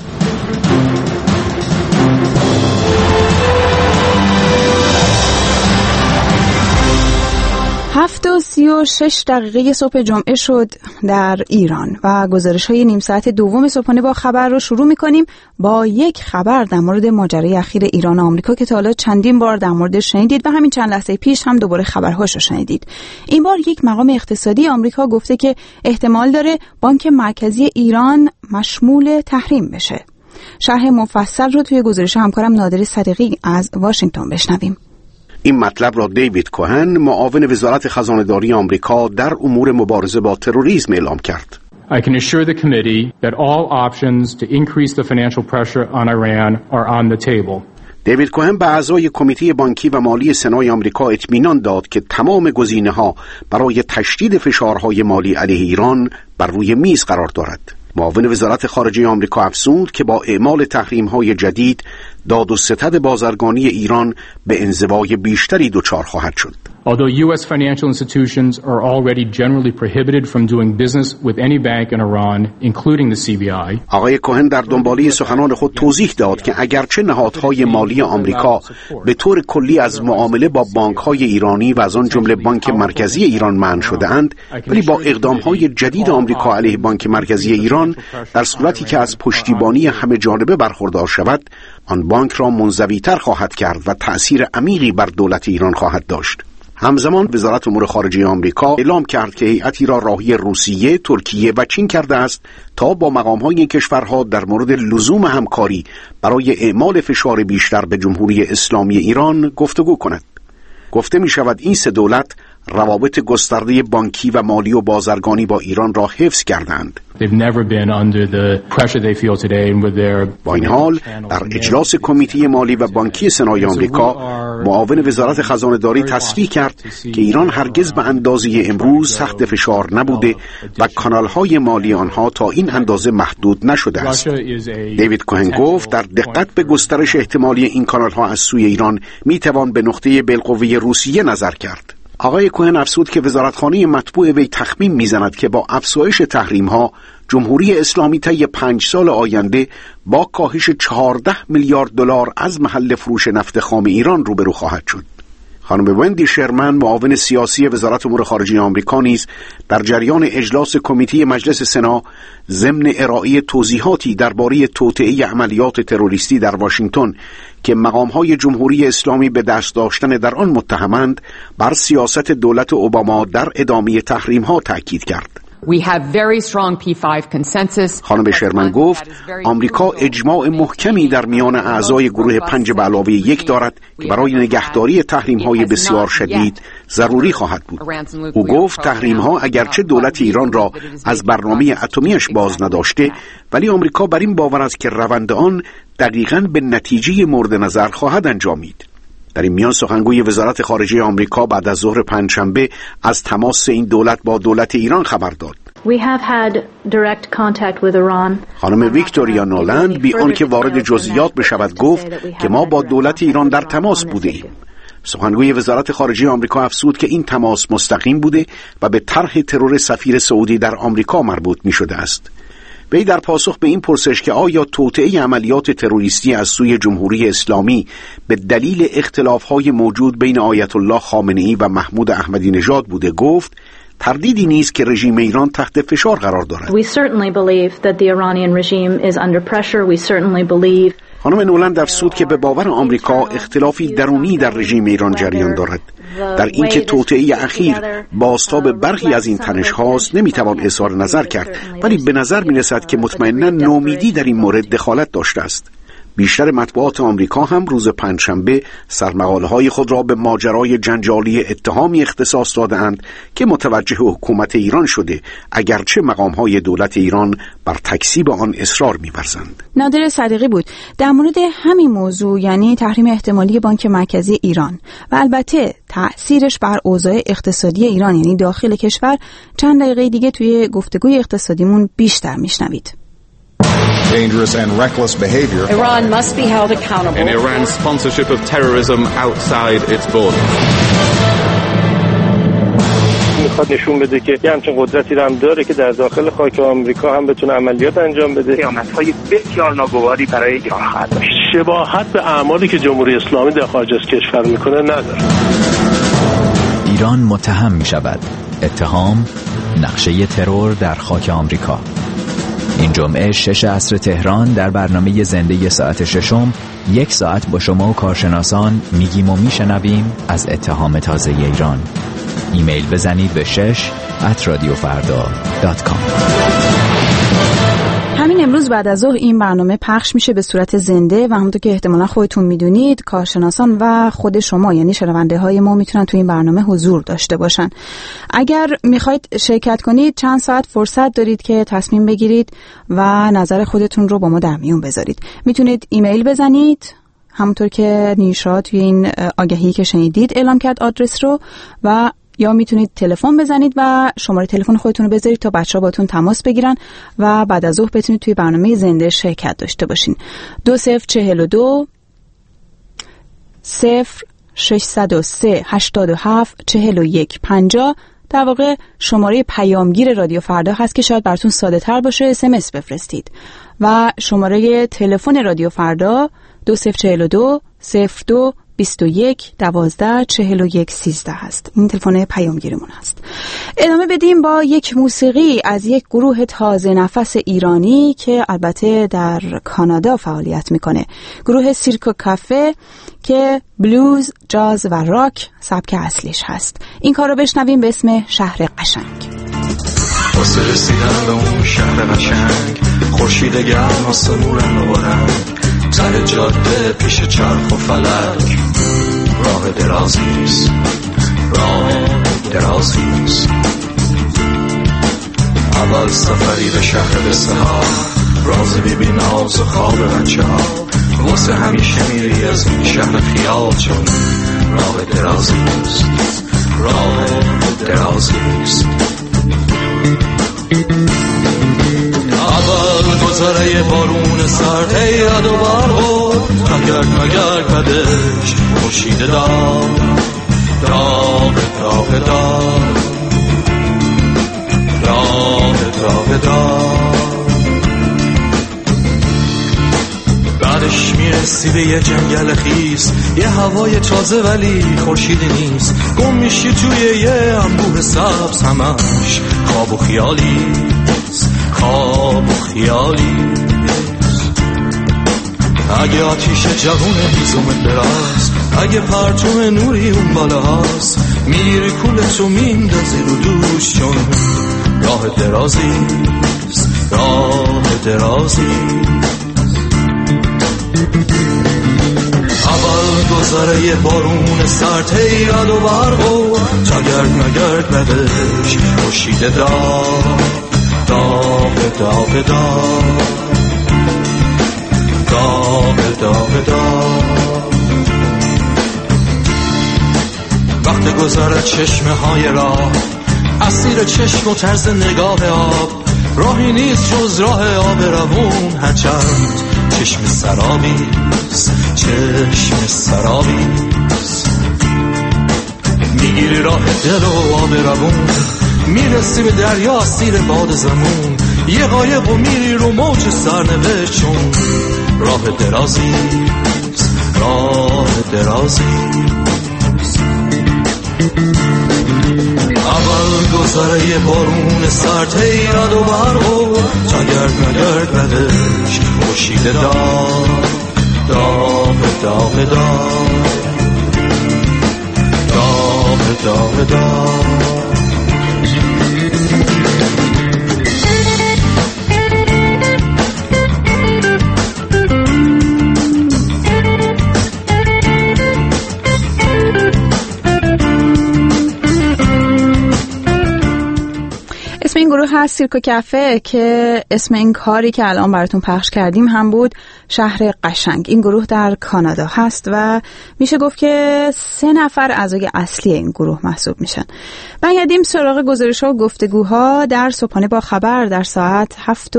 7:36 صبح جمعه شد در ایران و گزارش‌های نیم ساعت دوم صبحانه با خبر رو شروع می‌کنیم با یک خبر در مورد ماجرای اخیر ایران و آمریکا که تا حالا چندین بار در موردش شنیدید و همین چند لحظه پیش هم دوباره خبرهاش رو شنیدید. این بار یک مقام اقتصادی آمریکا گفته که احتمال داره بانک مرکزی ایران مشمول تحریم بشه. شرح مفصل رو توی گزارش همکارم نادر صدیقی از واشنگتن بشنویم.
این مطلب را دیوید کوهن، معاون وزارت خزانه‌داری آمریکا در امور مبارزه با تروریسم اعلام کرد.
I can assure the committee that all options to increase the financial pressure on Iran are on the table.
دیوید کوهن به اعضای کمیته بانکی و مالی سنای آمریکا اطمینان داد که تمام گزینه‌ها برای تشدید فشارهای مالی علیه ایران بر روی میز قرار دارد. معاون وزارت خارجه آمریکا افزود که با اعمال تحریم‌های جدید داد و ستد بازرگانی ایران به انزوای بیشتری دچار خواهد شد.
Although U.S. financial institutions are already generally prohibited from doing business with any bank in Iran, including the CBI.
آقای کوهن در دنباله سخنان خود توضیح داد که اگرچه نهادهای مالی آمریکا به طور کلی از معامله با بانک‌های ایرانی و از آن جمله بانک مرکزی ایران منع شده‌اند، ولی با اقدام‌های جدید آمریکا علیه بانک مرکزی ایران در صورتی که از پشتیبانی همه جانبه برخوردار شود، آن بانک را منزوی‌تر خواهد کرد و تأثیر عمیقی بر دولت ایران خواهد داشت. همزمان وزارت امور خارجه آمریکا اعلام کرد که هیئتی را راهی روسیه، ترکیه و چین کرده است تا با مقام‌های این کشورها در مورد لزوم همکاری برای اعمال فشار بیشتر به جمهوری اسلامی ایران گفتگو کند. گفته می شود این سه دولت روابط گسترده بانکی و مالی و بازرگانی با ایران را حفظ کردند. با این حال در اجلاس کمیته مالی و بانکی سنای آمریکا معاون وزارت خزانه‌داری تصریح کرد که ایران هرگز به اندازه امروز تحت فشار نبوده و کانال‌های مالی آنها تا این اندازه محدود نشده است. دیوید کوهن گفت در دقت به گسترش احتمالی این کانال‌ها از سوی ایران میتوان به نقطه بالقوه روسیه نظر کرد. آقای کوهن افزود که وزارتخانه مطبوع وی تخمین میزند که با افزایش تحریم‌ها جمهوری اسلامی طی 5 سال آینده با کاهش 14 میلیارد دلار از محل فروش نفت خام ایران روبرو خواهد شد. خانم وندی شرمن معاون سیاسی وزارت امور خارجه آمریکا نیز در جریان اجلاس کمیته مجلس سنا ضمن ارائه توضیحاتی درباره توطئه عملیات تروریستی در واشنگتن که مقام‌های جمهوری اسلامی به دست داشتن در آن متهمند بر سیاست دولت اوباما در ادامه تحریم‌ها تاکید کرد. خانم شرمن گفت آمریکا اجماع محکمی در میان اعضای گروه 5+1 دارد که برای نگهداری تحریم‌های بسیار شدید ضروری خواهد بود. او گفت تحریم‌ها اگرچه دولت ایران را از برنامه اتمیش باز نداشته، ولی آمریکا بر این باور است که روند آن دقیقاً به نتیجه مورد نظر خواهد انجامید. در این میان سخنگوی وزارت خارجه آمریکا بعد از ظهر پنجشنبه از تماس این دولت با دولت ایران خبر داد. خانم ویکتوریا نولند بی آنکه وارد جزئیات بشود گفت که ما با دولت ایران در تماس بوده ایم. سخنگوی وزارت خارجه آمریکا افزود که این تماس مستقیم بوده و به طرح ترور سفیر سعودی در آمریکا مربوط می شده است. وی در پاسخ به این پرسش که آیا توطئه عملیات تروریستی از سوی جمهوری اسلامی به دلیل اختلاف‌های موجود بین آیت الله خامنه‌ای و محمود احمدی نژاد بوده گفت تردیدی نیست که رژیم ایران تحت فشار قرار دارد. خانم نولند افزود که به باور آمریکا اختلافی درونی در رژیم ایران جریان دارد. در اینکه توطئه اخیر بازتاب برخی از این تنش هاست نمیتوان اظهار نظر کرد، ولی به نظر میرسد که مطمئنا نومیدی در این مورد دخالت داشته است. بیشتر مطبوعات آمریکا هم روز پنجشنبه سرمقاله‌های خود را به ماجرای جنجالی اتهامی اختصاص دادند که متوجه حکومت ایران شده، اگرچه مقام‌های دولت ایران بر تکذیب آن اصرار می‌ورزند.
نادر صدیقی بود در مورد همین موضوع، یعنی تحریم احتمالی بانک مرکزی ایران و البته تأثیرش بر اوضاع اقتصادی ایران یعنی داخل کشور، چند دقیقه دیگه توی گفتگوی اقتصادیمون بیشتر میشنوید.
Dangerous and reckless behavior.
Iran must be held accountable.
In Iran's sponsorship of terrorism outside its borders.
میخواد نشون بده که یه همچین قدرتی رو هم داره که در داخل خاک آمریکا هم بتونه عملیات انجام بده.
پیامدهای بسیار ناگواری برای ایران خواهد داشت.
شباهت به اعمالی که جمهوری اسلامی در خارج از کشور میکنه نداره.
ایران متهم میشود. اتهام نقشه ترور در خاک آمریکا. این جمعه 6 عصر تهران در برنامه زنده ساعت 6 1 ساعت با شما و کارشناسان میگیم و میشنویم از اتهام تازه ایران. ایمیل بزنید به 6@radiofarda.com.
همین امروز بعد از ظهر این برنامه پخش میشه به صورت زنده و همونطور که احتمالا خودتون میدونید کارشناسان و خود شما یعنی شنونده های ما میتونن تو این برنامه حضور داشته باشن. اگر میخواید شرکت کنید چند ساعت فرصت دارید که تصمیم بگیرید و نظر خودتون رو با ما در میون بذارید. میتونید ایمیل بزنید همونطور که نیشا توی این آگهی که شنیدید اعلام کرد آدرس رو، و یا میتونید تلفن بزنید و شماره تلفن خودتون رو بذارید تا بچه‌ها باتون تماس بگیرن و بعد از ظهر بتونید توی برنامه زنده شرکت داشته باشین. 2042 0603 87 41 50 در واقع شماره پیامگیر رادیو فردا هست که شاید براتون ساده تر باشه SMS بفرستید، و شماره تلفن رادیو فردا 2042 02 21 12 41 13 هست. این تلفن پیامگیرمون هست. ادامه بدیم با یک موسیقی از یک گروه تازه نفس ایرانی که البته در کانادا فعالیت میکنه، گروه سیرکو کافه که بلوز، جاز و راک سبک اصلیش هست. این کار رو بشنویم به اسم شهر قشنگ.
واسه رسیدن به اون شهر قشنگ، خورشید گرم آسمون رنگ و رنگ، سر جاده پیش چرخ و فلک، راه درازیست، راه درازیست. اول سفری به شهر بسته ها، راز بیبی ناز و خواب بچه ها، واسه همیشه میری از این شهر خیال، چون راه درازیست، راه درازیست. اول گذره بارون سرد هیرد و برغد، مگرد مگرد بدش خورشید داغ، داغ داغ داغ، داغ داغ داغ. بعدش میرسی به یه جنگل خیس، یه هوای تازه ولی خورشیدی نیست، گم میشی توی یه انبوه سبز، همش خواب و خیالی، خواب و خیالی. اگه آتیش جوون هیزومت براست، اگه پرتوم نوری اون بالا هست، میری کولتو میندازی رو دوش، چون راه درازیست، راه درازیست. اول گذره بارون سرد هیرد و برغد، تگرد مگرد بدش خورشید داغ، داغ داغ داغ، داغ داغ داغ. وقت گذره چشمه های راه، اسیر چشم و طرز نگاه آب، راهی نیست جز راه آب روون، هرچند چشم سرابیست، چشم سرابیست. میگیری راه دل و آب روون، میرسی به دریا اسیر باد زمون، یه قایق و میری رو موج سرنوشت، چون راه درازیست، راه درازیست. اول گذره بارون سرد هیرد و برغد، تگرد مگرد بدش خورشید داغ، داغ داغ داغ، داغ داغ داغ.
گروه هست سیرک و کافه که اسم این کاری که الان براتون پخش کردیم هم بود شهر قشنگ. این گروه در کانادا هست و میشه گفت که 3 نفر اعضای اصلی این گروه محسوب میشن. برگردیم سراغ گزارش‌ها و گفتگوها در صبحانه با خبر در ساعت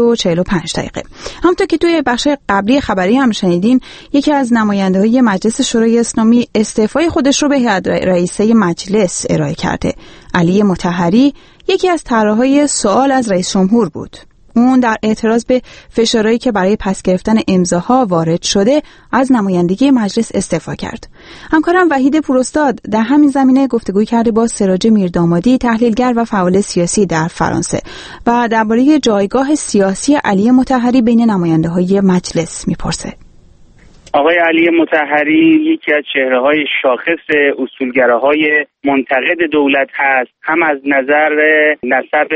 7:45. همونطور که توی بخش قبلی خبری هم شنیدین، یکی از نماینده‌های مجلس شورای اسلامی استعفای خودش رو به هیئت رئیسه مجلس ارائه کرده. علی مطهری یکی از طرحهای سوال از رئیس جمهور بود. اون در اعتراض به فشارهایی که برای پس گرفتن امضاها وارد شده از نمایندگی مجلس استعفا کرد. همکارم وحید پوراستاد در همین زمینه گفتگوی کرده با سراج میردامادی، تحلیلگر و فعال سیاسی در فرانسه و درباره جایگاه سیاسی علی مطهری بین نماینده‌های مجلس میپرسه.
آقای علی مطهری یکی از چهره‌های شاخص اصولگراهای منتقد دولت هست، هم از نظر نسب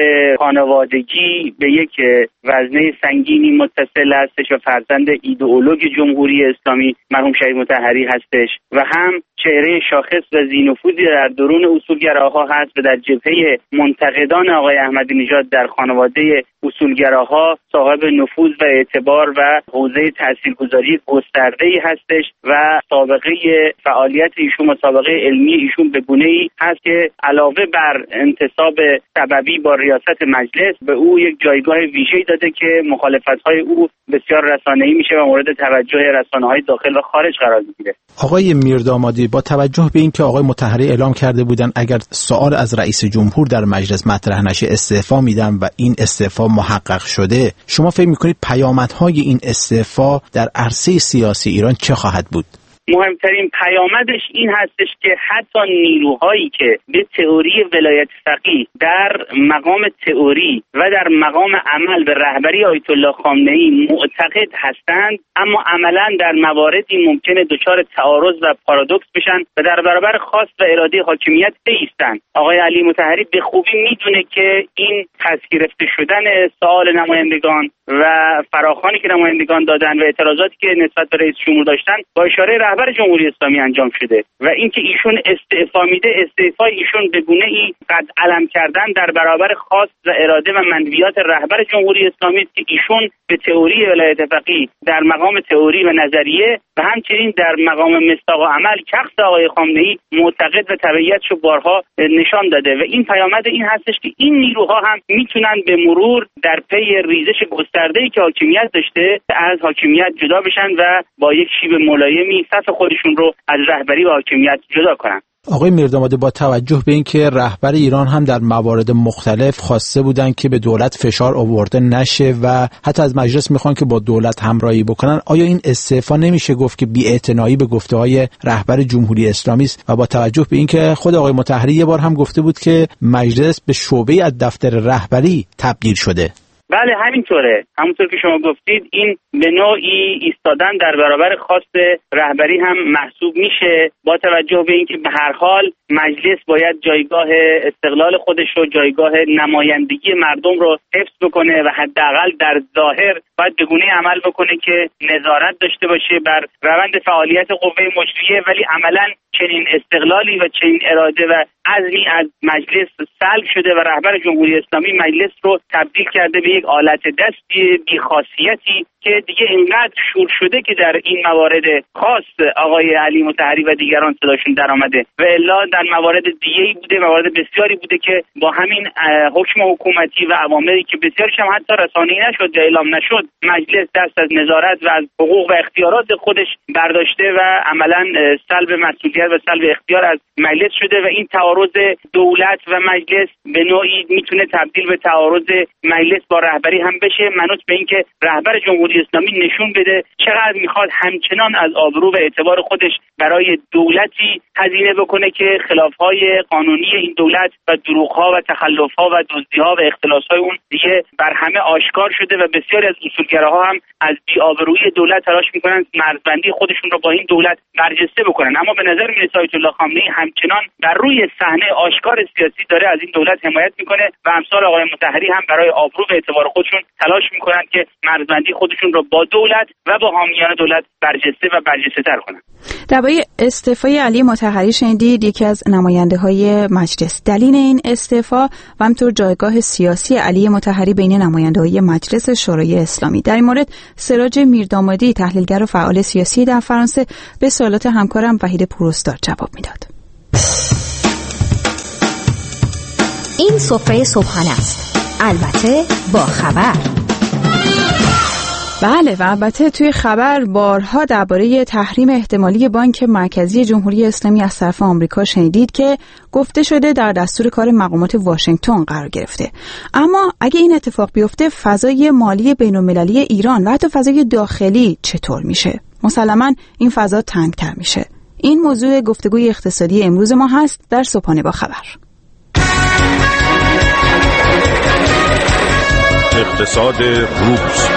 خانوادگی به یک وزنه سنگینی متصل هستش و فرزند ایدئولوژ جمهوری اسلامی مرحوم شهید مطهری هستش و هم چهره شاخص و ذی‌نفوذی در درون اصولگراها هست و در جبهه منتقدان آقای احمدی نژاد در خانواده اصولگراها صاحب نفوذ و اعتبار و حوزه تاثیرگذاری گسترده‌ای هستش و سابقه فعالیت ایشون و سابقه علمی ایشون به گونه‌ای هست که علاوه بر انتصاب سببی با ریاست مجلس به او یک جایگاه ویژه‌ای داده که مخالفت‌های او بسیار رسانه‌ای میشه و مورد توجه رسانه‌های داخل و خارج قرار میگیره.
آقای میردامادی، با توجه به اینکه آقای مطهری اعلام کرده بودن اگر سوال از رئیس جمهور در مجلس مطرح نشه استعفا میدن و این استعفا محقق شده، شما فکر میکنید پیامدهای این استعفا در عرصه سیاسی ایران چه خواهد بود؟
مهمترین پیامدش این هستش که حتی نیروهایی که به تئوری ولایت فقیه در مقام تئوری و در مقام عمل به رهبری آیت الله خامنه‌ای معتقد هستند، اما عملاً در مواردی ممکنه دچار تعارض و پارادوکس بشن و در برابر خواست و اراده حاکمیت بایستند. آقای علی مطهری به خوبی میدونه که این پس گرفته شدن سوال نمایندگان و فراخوانی که نمایندگان دادن و اعتراضاتی که نسبت به رئیس جمهور داشتن با اشاره رهبر جمهوری اسلامی انجام شده و اینکه ایشون استعفا میده، استعفای ایشون به گونه‌ای قد علم کردن در برابر خواست و اراده و منویات رهبر جمهوری اسلامی که ایشون به تئوری ولایت فقیه در مقام تئوری و نظریه و همچنین در مقام مصداق و عمل شخص آقای خامنه‌ای معتقد و تبعیتشو بارها نشان داده و این پیامد این هستش که این نیروها هم میتونن به مرور در پی ریزش گسترده‌ای که حاکمیت داشته از حاکمیت جدا بشن و با یک شیب ملایمی صف خودشون رو از رهبری و حاکمیت جدا کنن.
آقای میردامادی، با توجه به اینکه رهبر ایران هم در موارد مختلف خواسته بودن که به دولت فشار آورده نشه و حتی از مجلس میخوان که با دولت همراهی بکنن، آیا این استعفا نمیشه گفت که بی‌اعتنایی به گفته‌های رهبر جمهوری اسلامی است و با توجه به اینکه خود آقای مطهری یه بار هم گفته بود که مجلس به شعبه از دفتر رهبری تبدیل شده؟
بله همینطوره، همونطور که شما گفتید این به نوعی ایستادن در برابر خواست رهبری هم محسوب میشه با توجه به اینکه به هر حال مجلس باید جایگاه استقلال خودش رو، جایگاه نمایندگی مردم رو حفظ بکنه و حداقل در ظاهر باید به گونه‌ای عمل بکنه که نظارت داشته باشه بر روند فعالیت قوه مجریه، ولی عملاً چنین استقلالی و چنین اراده و عزمی از مجلس سلب شده و رهبر جمهوری اسلامی مجلس رو تبدیل کرده به یک آلت دستی بی‌خاصیتی که دیگه اینقدر شور شده که در این موارد خاص آقای علی مطهری و دیگران صداشون در آمده و الا در موارد دیگه‌ای بوده، موارد بسیاری بوده که با همین حکم حکومتی و اوامری که بسیارش هم حتی رسانه‌ای نشد یا اعلام نشد، مجلس دست از نظارت و از حقوق و اختیارات خودش برداشته و عملاً سلب مسئولیت و سلب اختیار از مجلس شده و این تعارض دولت و مجلس به نوعی میتونه تبدیل به تعارض مجلس با رهبری هم بشه، منوط به اینکه رهبر جمهوری اسلامی نشون بده چقدر میخواد همچنان از آبرو و اعتبار خودش برای دولتی هزینه بکنه که خلافهای قانونی این دولت و دروغ‌ها و تخلف‌ها و دزدی‌ها و اختلاس‌های اون دیگه بر همه آشکار شده و بسیاری از اصولگراها هم از بی‌آبرویی دولت تلاش میکنن مرزبندی خودشون رو با این دولت برجسته بکنن. اما به نظر میرسه آیت الله خامنه‌ای همچنان بر روی صحنه آشکار سیاسی داره از این دولت حمایت میکنه و امثال آقای مطهری هم برای آبرو و اعتبار خودشون تلاش میکنن که مرزبندی خودشون رو با دولت و با حامیان دولت برجسته و برجسته‌تر کنن.
درباره استعفای علی مطهری شنیدید، یکی از نماینده‌های مجلس. دلیل این استعفا و همینطور جایگاه سیاسی علی مطهری بین نماینده‌های مجلس شورای اسلامی. در این مورد سراج میردامادی، تحلیلگر و فعال سیاسی در فرانسه، به سوالات همکارم وحید پوراستار جواب میداد.
این سفره صبحانه است، البته با خبر.
بله، و البته توی خبر بارها درباره تحریم احتمالی بانک مرکزی جمهوری اسلامی از طرف آمریکا شنیدید که گفته شده در دستور کار مقامات واشنگتن قرار گرفته. اما اگه این اتفاق بیفته، فضای مالی بین‌المللی ایران و حتی فضای داخلی چطور میشه؟ مسلماً این فضا تنگ‌تر میشه. این موضوع گفتگوی اقتصادی امروز ما هست در صبحانه با خبر.
اقتصاد روز.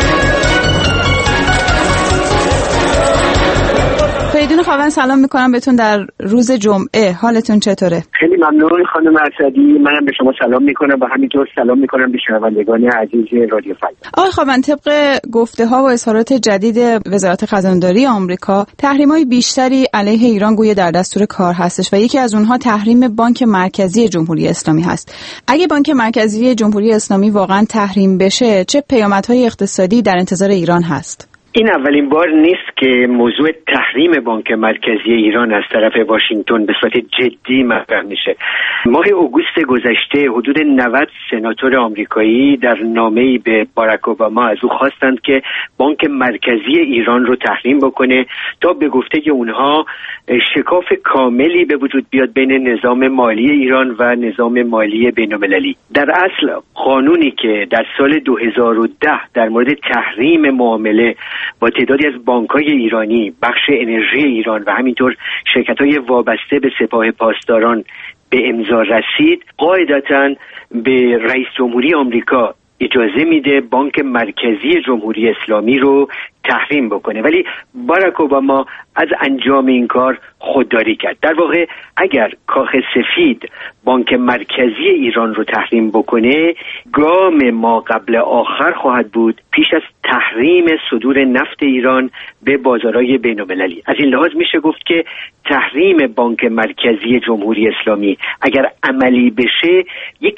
فریدون خواهان، سلام میکنم بهتون در روز جمعه. حالتون چطوره؟
خیلی ممنون خانم اسدی. منم به شما سلام میکنم و همینطور سلام میکنم به شنوندگان عزیز رادیو فجر.
آقای خواهان، طبق گفته ها و اظهارات جدید وزارت خزانه‌داری آمریکا، تحریم‌های بیشتری علیه ایران گویا در دستور کار هستش و یکی از اونها تحریم بانک مرکزی جمهوری اسلامی هست. اگه بانک مرکزی جمهوری اسلامی واقعا تحریم بشه، چه پیامدهای اقتصادی در انتظار ایران هست؟
این اولین بار نیست که موضوع تحریم بانک مرکزی ایران از طرف واشنگتن به صورت جدی مطرح میشه. ماه اوگوست گذشته حدود 90 سناتور آمریکایی در نامه‌ای به باراک اوباما از او خواستند که بانک مرکزی ایران رو تحریم بکنه تا به گفته اونها شکاف کاملی به وجود بیاد بین نظام مالی ایران و نظام مالی بین‌المللی. در اصل قانونی که در سال 2010 در مورد تحریم معامله با تعدادی از بانک‌های ایرانی، بخش انرژی ایران و همینطور شرکت‌های وابسته به سپاه پاسداران به امضا رسید، قاعدتاً به رئیس جمهوری آمریکا اجازه میده بانک مرکزی جمهوری اسلامی رو تحریم بکنه، ولی باراک اوباما از انجام این کار خودداری کرد. در واقع اگر کاخ سفید بانک مرکزی ایران رو تحریم بکنه، گام ما قبل آخر خواهد بود پیش از تحریم صدور نفت ایران به بازارهای بین‌المللی. از این لحاظ میشه گفت که تحریم بانک مرکزی جمهوری اسلامی اگر عملی بشه، یک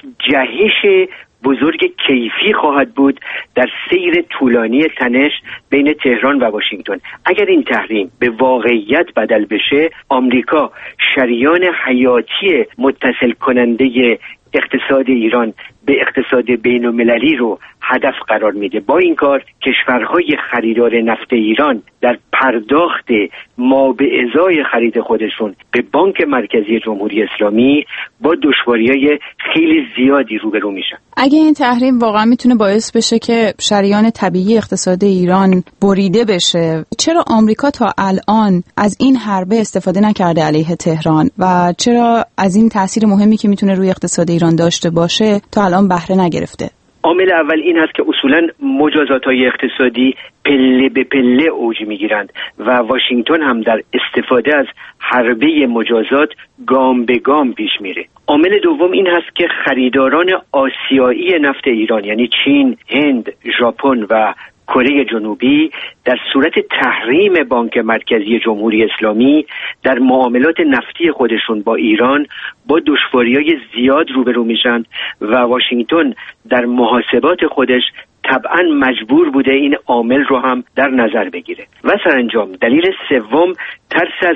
جهش بزرگ کیفی خواهد بود در سیر طولانی تنش بین تهران و واشنگتن. اگر این تحریم به واقعیت بدل بشه، آمریکا شریان حیاتی متصل کننده اقتصاد ایران به اقتصاد بین‌المللی رو هدف قرار میده. با این کار کشورهای خریدار نفت ایران در پرداخت ما به ازای خرید خودشون به بانک مرکزی جمهوری اسلامی با دشواری‌های خیلی زیادی روبرو میشن.
اگه این تحریم واقعا میتونه باعث بشه که شریان طبیعی اقتصاد ایران بریده بشه، چرا آمریکا تا الان از این حربه استفاده نکرده علیه تهران و چرا از این تاثیر مهمی که میتونه روی اقتصاد ایران داشته باشه تا الان بهره نگرفته؟
عامل اول این هست که اصولاً مجازات‌های اقتصادی پله به پله اوج میگیرند و واشنگتن هم در استفاده از حربه مجازات گام به گام پیش میره. عامل دوم این هست که خریداران آسیایی نفت ایران، یعنی چین، هند، ژاپن و کره جنوبی، در صورت تحریم بانک مرکزی جمهوری اسلامی در معاملات نفتی خودشون با ایران با دشواری‌های زیاد روبرو میشن و واشنگتن در محاسبات خودش طبعا مجبور بوده این عامل رو هم در نظر بگیره. و سرانجام دلیل سوم ترس از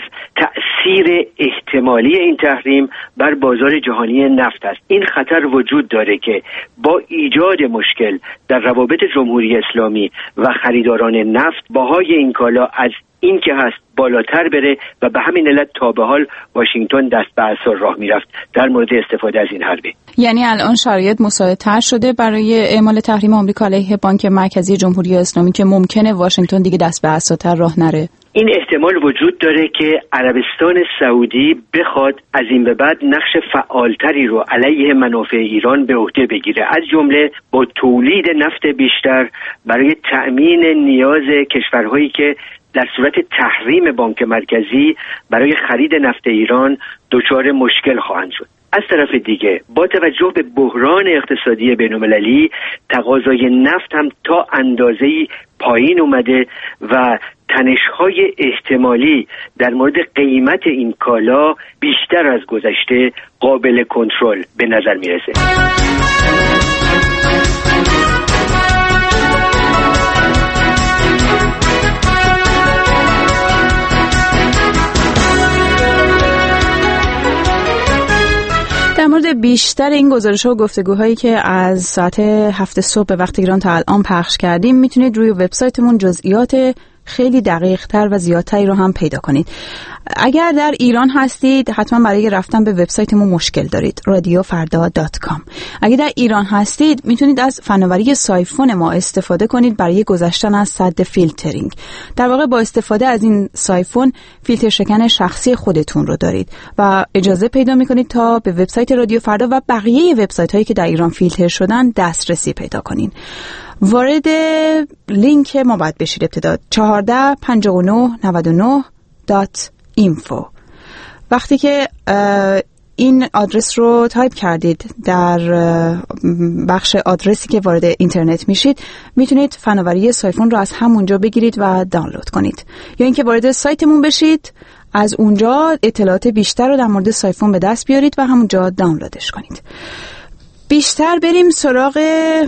تأثیر احتمالی این تحریم بر بازار جهانی نفت است. این خطر وجود داره که با ایجاد مشکل در روابط جمهوری اسلامی و خریداران نفت، بهای این کالا از این که هست بالاتر بره و به همین علت تا به حال واشنگتن دست به عصا راه میرفت در مورد استفاده از این حربه.
یعنی الان شرایط مساعدتر شده برای اعمال تحریم آمریکا علیه بانک مرکزی جمهوری اسلامی که ممکنه واشنگتن دیگه دست به عصاتر راه نره؟
این احتمال وجود داره که عربستان سعودی بخواد از این به بعد نقش فعالتری رو علیه منافع ایران به عهده بگیره، از جمله با تولید نفت بیشتر برای تأمین نیاز کشورهایی که در صورت تحریم بانک مرکزی برای خرید نفت ایران دچار مشکل خواهند شد. از طرف دیگه با توجه به بحران اقتصادی بین‌المللی تقاضای نفت هم تا اندازه‌ای پایین اومده و تنش‌های احتمالی در مورد قیمت این کالا بیشتر از گذشته قابل کنترل به نظر میرسه.
در مورد بیشتر این گزارش‌ها و گفتگوهایی که از ساعت 7 صبح به وقت ایران تا الان پخش کردیم میتونید روی وبسایتمون جزئیات خیلی دقیق‌تر و زیادتری رو هم پیدا کنید. اگر در ایران هستید حتما برای رفتن به وبسایتمون مشکل دارید، radiofarda.com. اگر در ایران هستید میتونید از فناوری سایفون ما استفاده کنید برای گذشتن از سد فیلترینگ. در واقع با استفاده از این سایفون فیلتر شکن شخصی خودتون رو دارید و اجازه پیدا میکنید تا به وبسایت رادیو فردا و بقیه وبسایت‌هایی که در ایران فیلتر شدن دسترسی پیدا کنین. وارد لینک ما باید بشید ابتدا 145999.info. وقتی که این آدرس رو تایپ کردید در بخش آدرسی که وارد اینترنت میشید میتونید فناوری سایفون رو از همونجا بگیرید و دانلود کنید یا اینکه وارد سایتمون بشید، از اونجا اطلاعات بیشتر رو در مورد سایفون به دست بیارید و همونجا دانلودش کنید. بیشتر بریم سراغ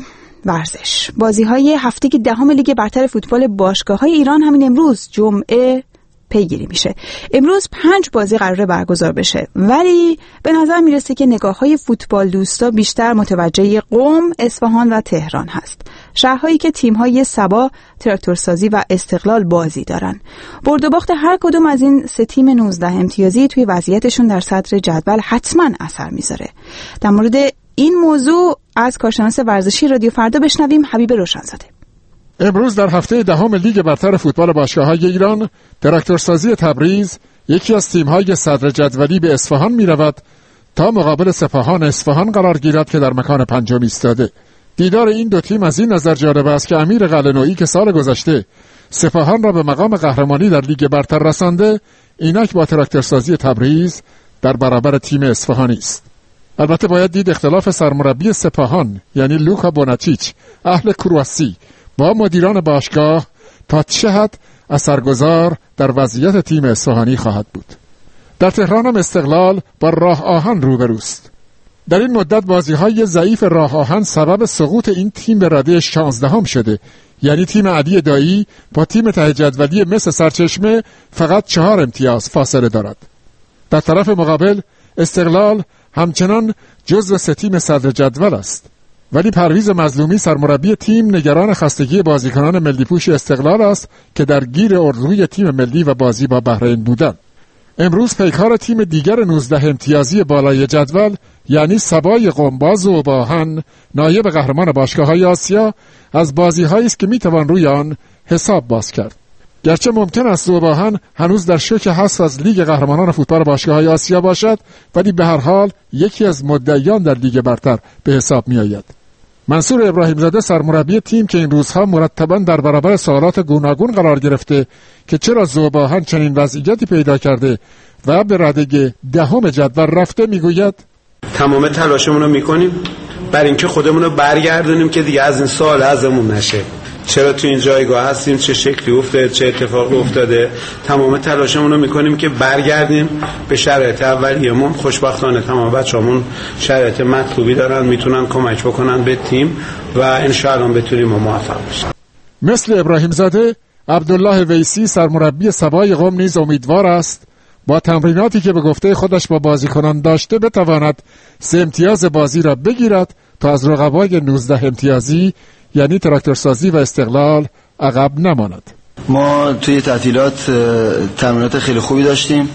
ورزش. بازی‌های هفته 10 لیگ برتر فوتبال باشگاه‌های ایران همین امروز جمعه پیگیری میشه. امروز 5 بازی قراره برگزار بشه، ولی به نظر میرسه که نگاه‌های فوتبال دوستا بیشتر متوجه قم، اصفهان و تهران هست. شهرهایی که تیم‌های سبا، تراکتورسازی و استقلال بازی دارن. برد و باخت هر کدوم از این 3 تیم 19 امتیازی توی وضعیتشون در صدر جدول حتما اثر میذاره. در مورد این موضوع از کارشناس ورزشی رادیو فردا بشنویم حبیب روشنزاده.
امروز در هفته 10 لیگ برتر فوتبال باشگاه‌های ایران، تراکتورسازی تبریز یکی از تیم‌های صدر جدولی به اصفهان می‌رود تا مقابل سپاهان اصفهان قرار گیرد که در مکان 5 ایستاده. دیدار این دو تیم از این نظر جالب است که امیر قلعه‌نویی که سال گذشته سپاهان را به مقام قهرمانی در لیگ برتر رسانده، اینک با تراکتورسازی تبریز در برابر تیم اصفهانی است. البته باید دید اختلاف سرمربی سپاهان یعنی لوکا بوناچیچ اهل کرواسی با مدیران باشگاه تا چه حد اثرگذار در وضعیت تیم اصفهانی خواهد بود. در تهران هم استقلال با راه آهن روبروست. در این مدت بازی‌های ضعیف راه آهن سبب سقوط این تیم به رده 16 شده، یعنی تیم علی دایی با تیم ته جدولی مس سرچشمه فقط 4 امتیاز فاصله دارد. در طرف مقابل استقلال همچنان جزو 3 تیم صدر جدول است، ولی پرویز مظلومی سرمربی تیم نگران خستگی بازیکنان ملی‌پوش استقلال است که در گیر اردوی تیم ملی و بازی با بحرین بودند. امروز پیکار تیم دیگر 19 امتیازی بالای جدول یعنی سبای قم با ذوب‌آهن نایب قهرمان باشگاه‌های آسیا از بازی‌هایی است که می‌توان روی آن حساب باز کرد. گرچه ممکن است ذوب‌آهن هنوز در شوک حذف از لیگ قهرمانان فوتبال باشگاه‌های آسیا باشد، ولی به هر حال یکی از مدعیان در لیگ برتر به حساب می‌آید. منصور ابراهیم زاده سرمربی تیم که این روزها مرتباً در برابر سوالات گوناگون قرار گرفته که چرا ذوب‌آهن چنین وضعیتی پیدا کرده و به رده 10 جدول رفته، میگوید
تمام تلاشمون رو میکنیم برای اینکه خودمون رو برگردونیم که دیگه از این سوال ازمون نشه. چرا تو این جایگاه هستیم، چه شکلی افتاده، چه اتفاقی افتاده. تمام تلاشمون رو میکنیم که برگردیم به شرایط اولیه‌مون. خوشبختانه تمام بچه‌مون شرایط مطلوبی دارن، میتونن کمک بکنن به تیم و ان شاء الله بتونیم موفق بشیم.
مثل ابراهیم زاده، عبدالله ویسی سرمربی سبای قم نیز امیدوار است با تمریناتی که به گفته خودش با بازیکنان داشته بتواند 3 امتیاز بازی را بگیرد تا از رقبای 19 امتیازی یعنی تراکتورسازی و استقلال عقب نماند.
ما توی تعطیلات تمرینات خیلی خوبی داشتیم،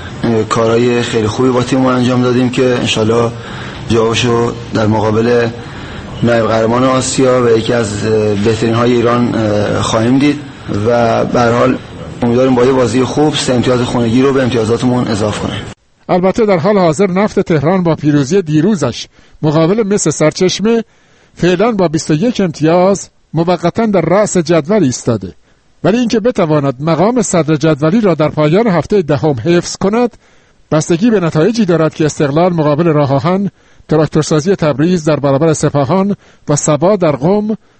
کارهای خیلی خوبی با تیم انجام دادیم که انشالله جوابشو در مقابل نایب قهرمان آسیا و یکی از بهترین های ایران خواهیم دید و به هر حال امیدواریم با یه بازی خوب 3 امتیاز خونگی رو به امتیازاتمون اضافه کنیم.
البته در حال حاضر نفت تهران با پیروزی دیروزش مقابل مس سرچشمه فعلا با 21 امتیاز موقتا در رأس جدول ایستاده. ولی اینکه بتواند مقام صدر جدولی را در پایان هفته دهم حفظ کند بستگی به نتایجی دارد که استقلال مقابل راه آهن، تراکتورسازی تبریز در برابر سپاهان و سبا در قم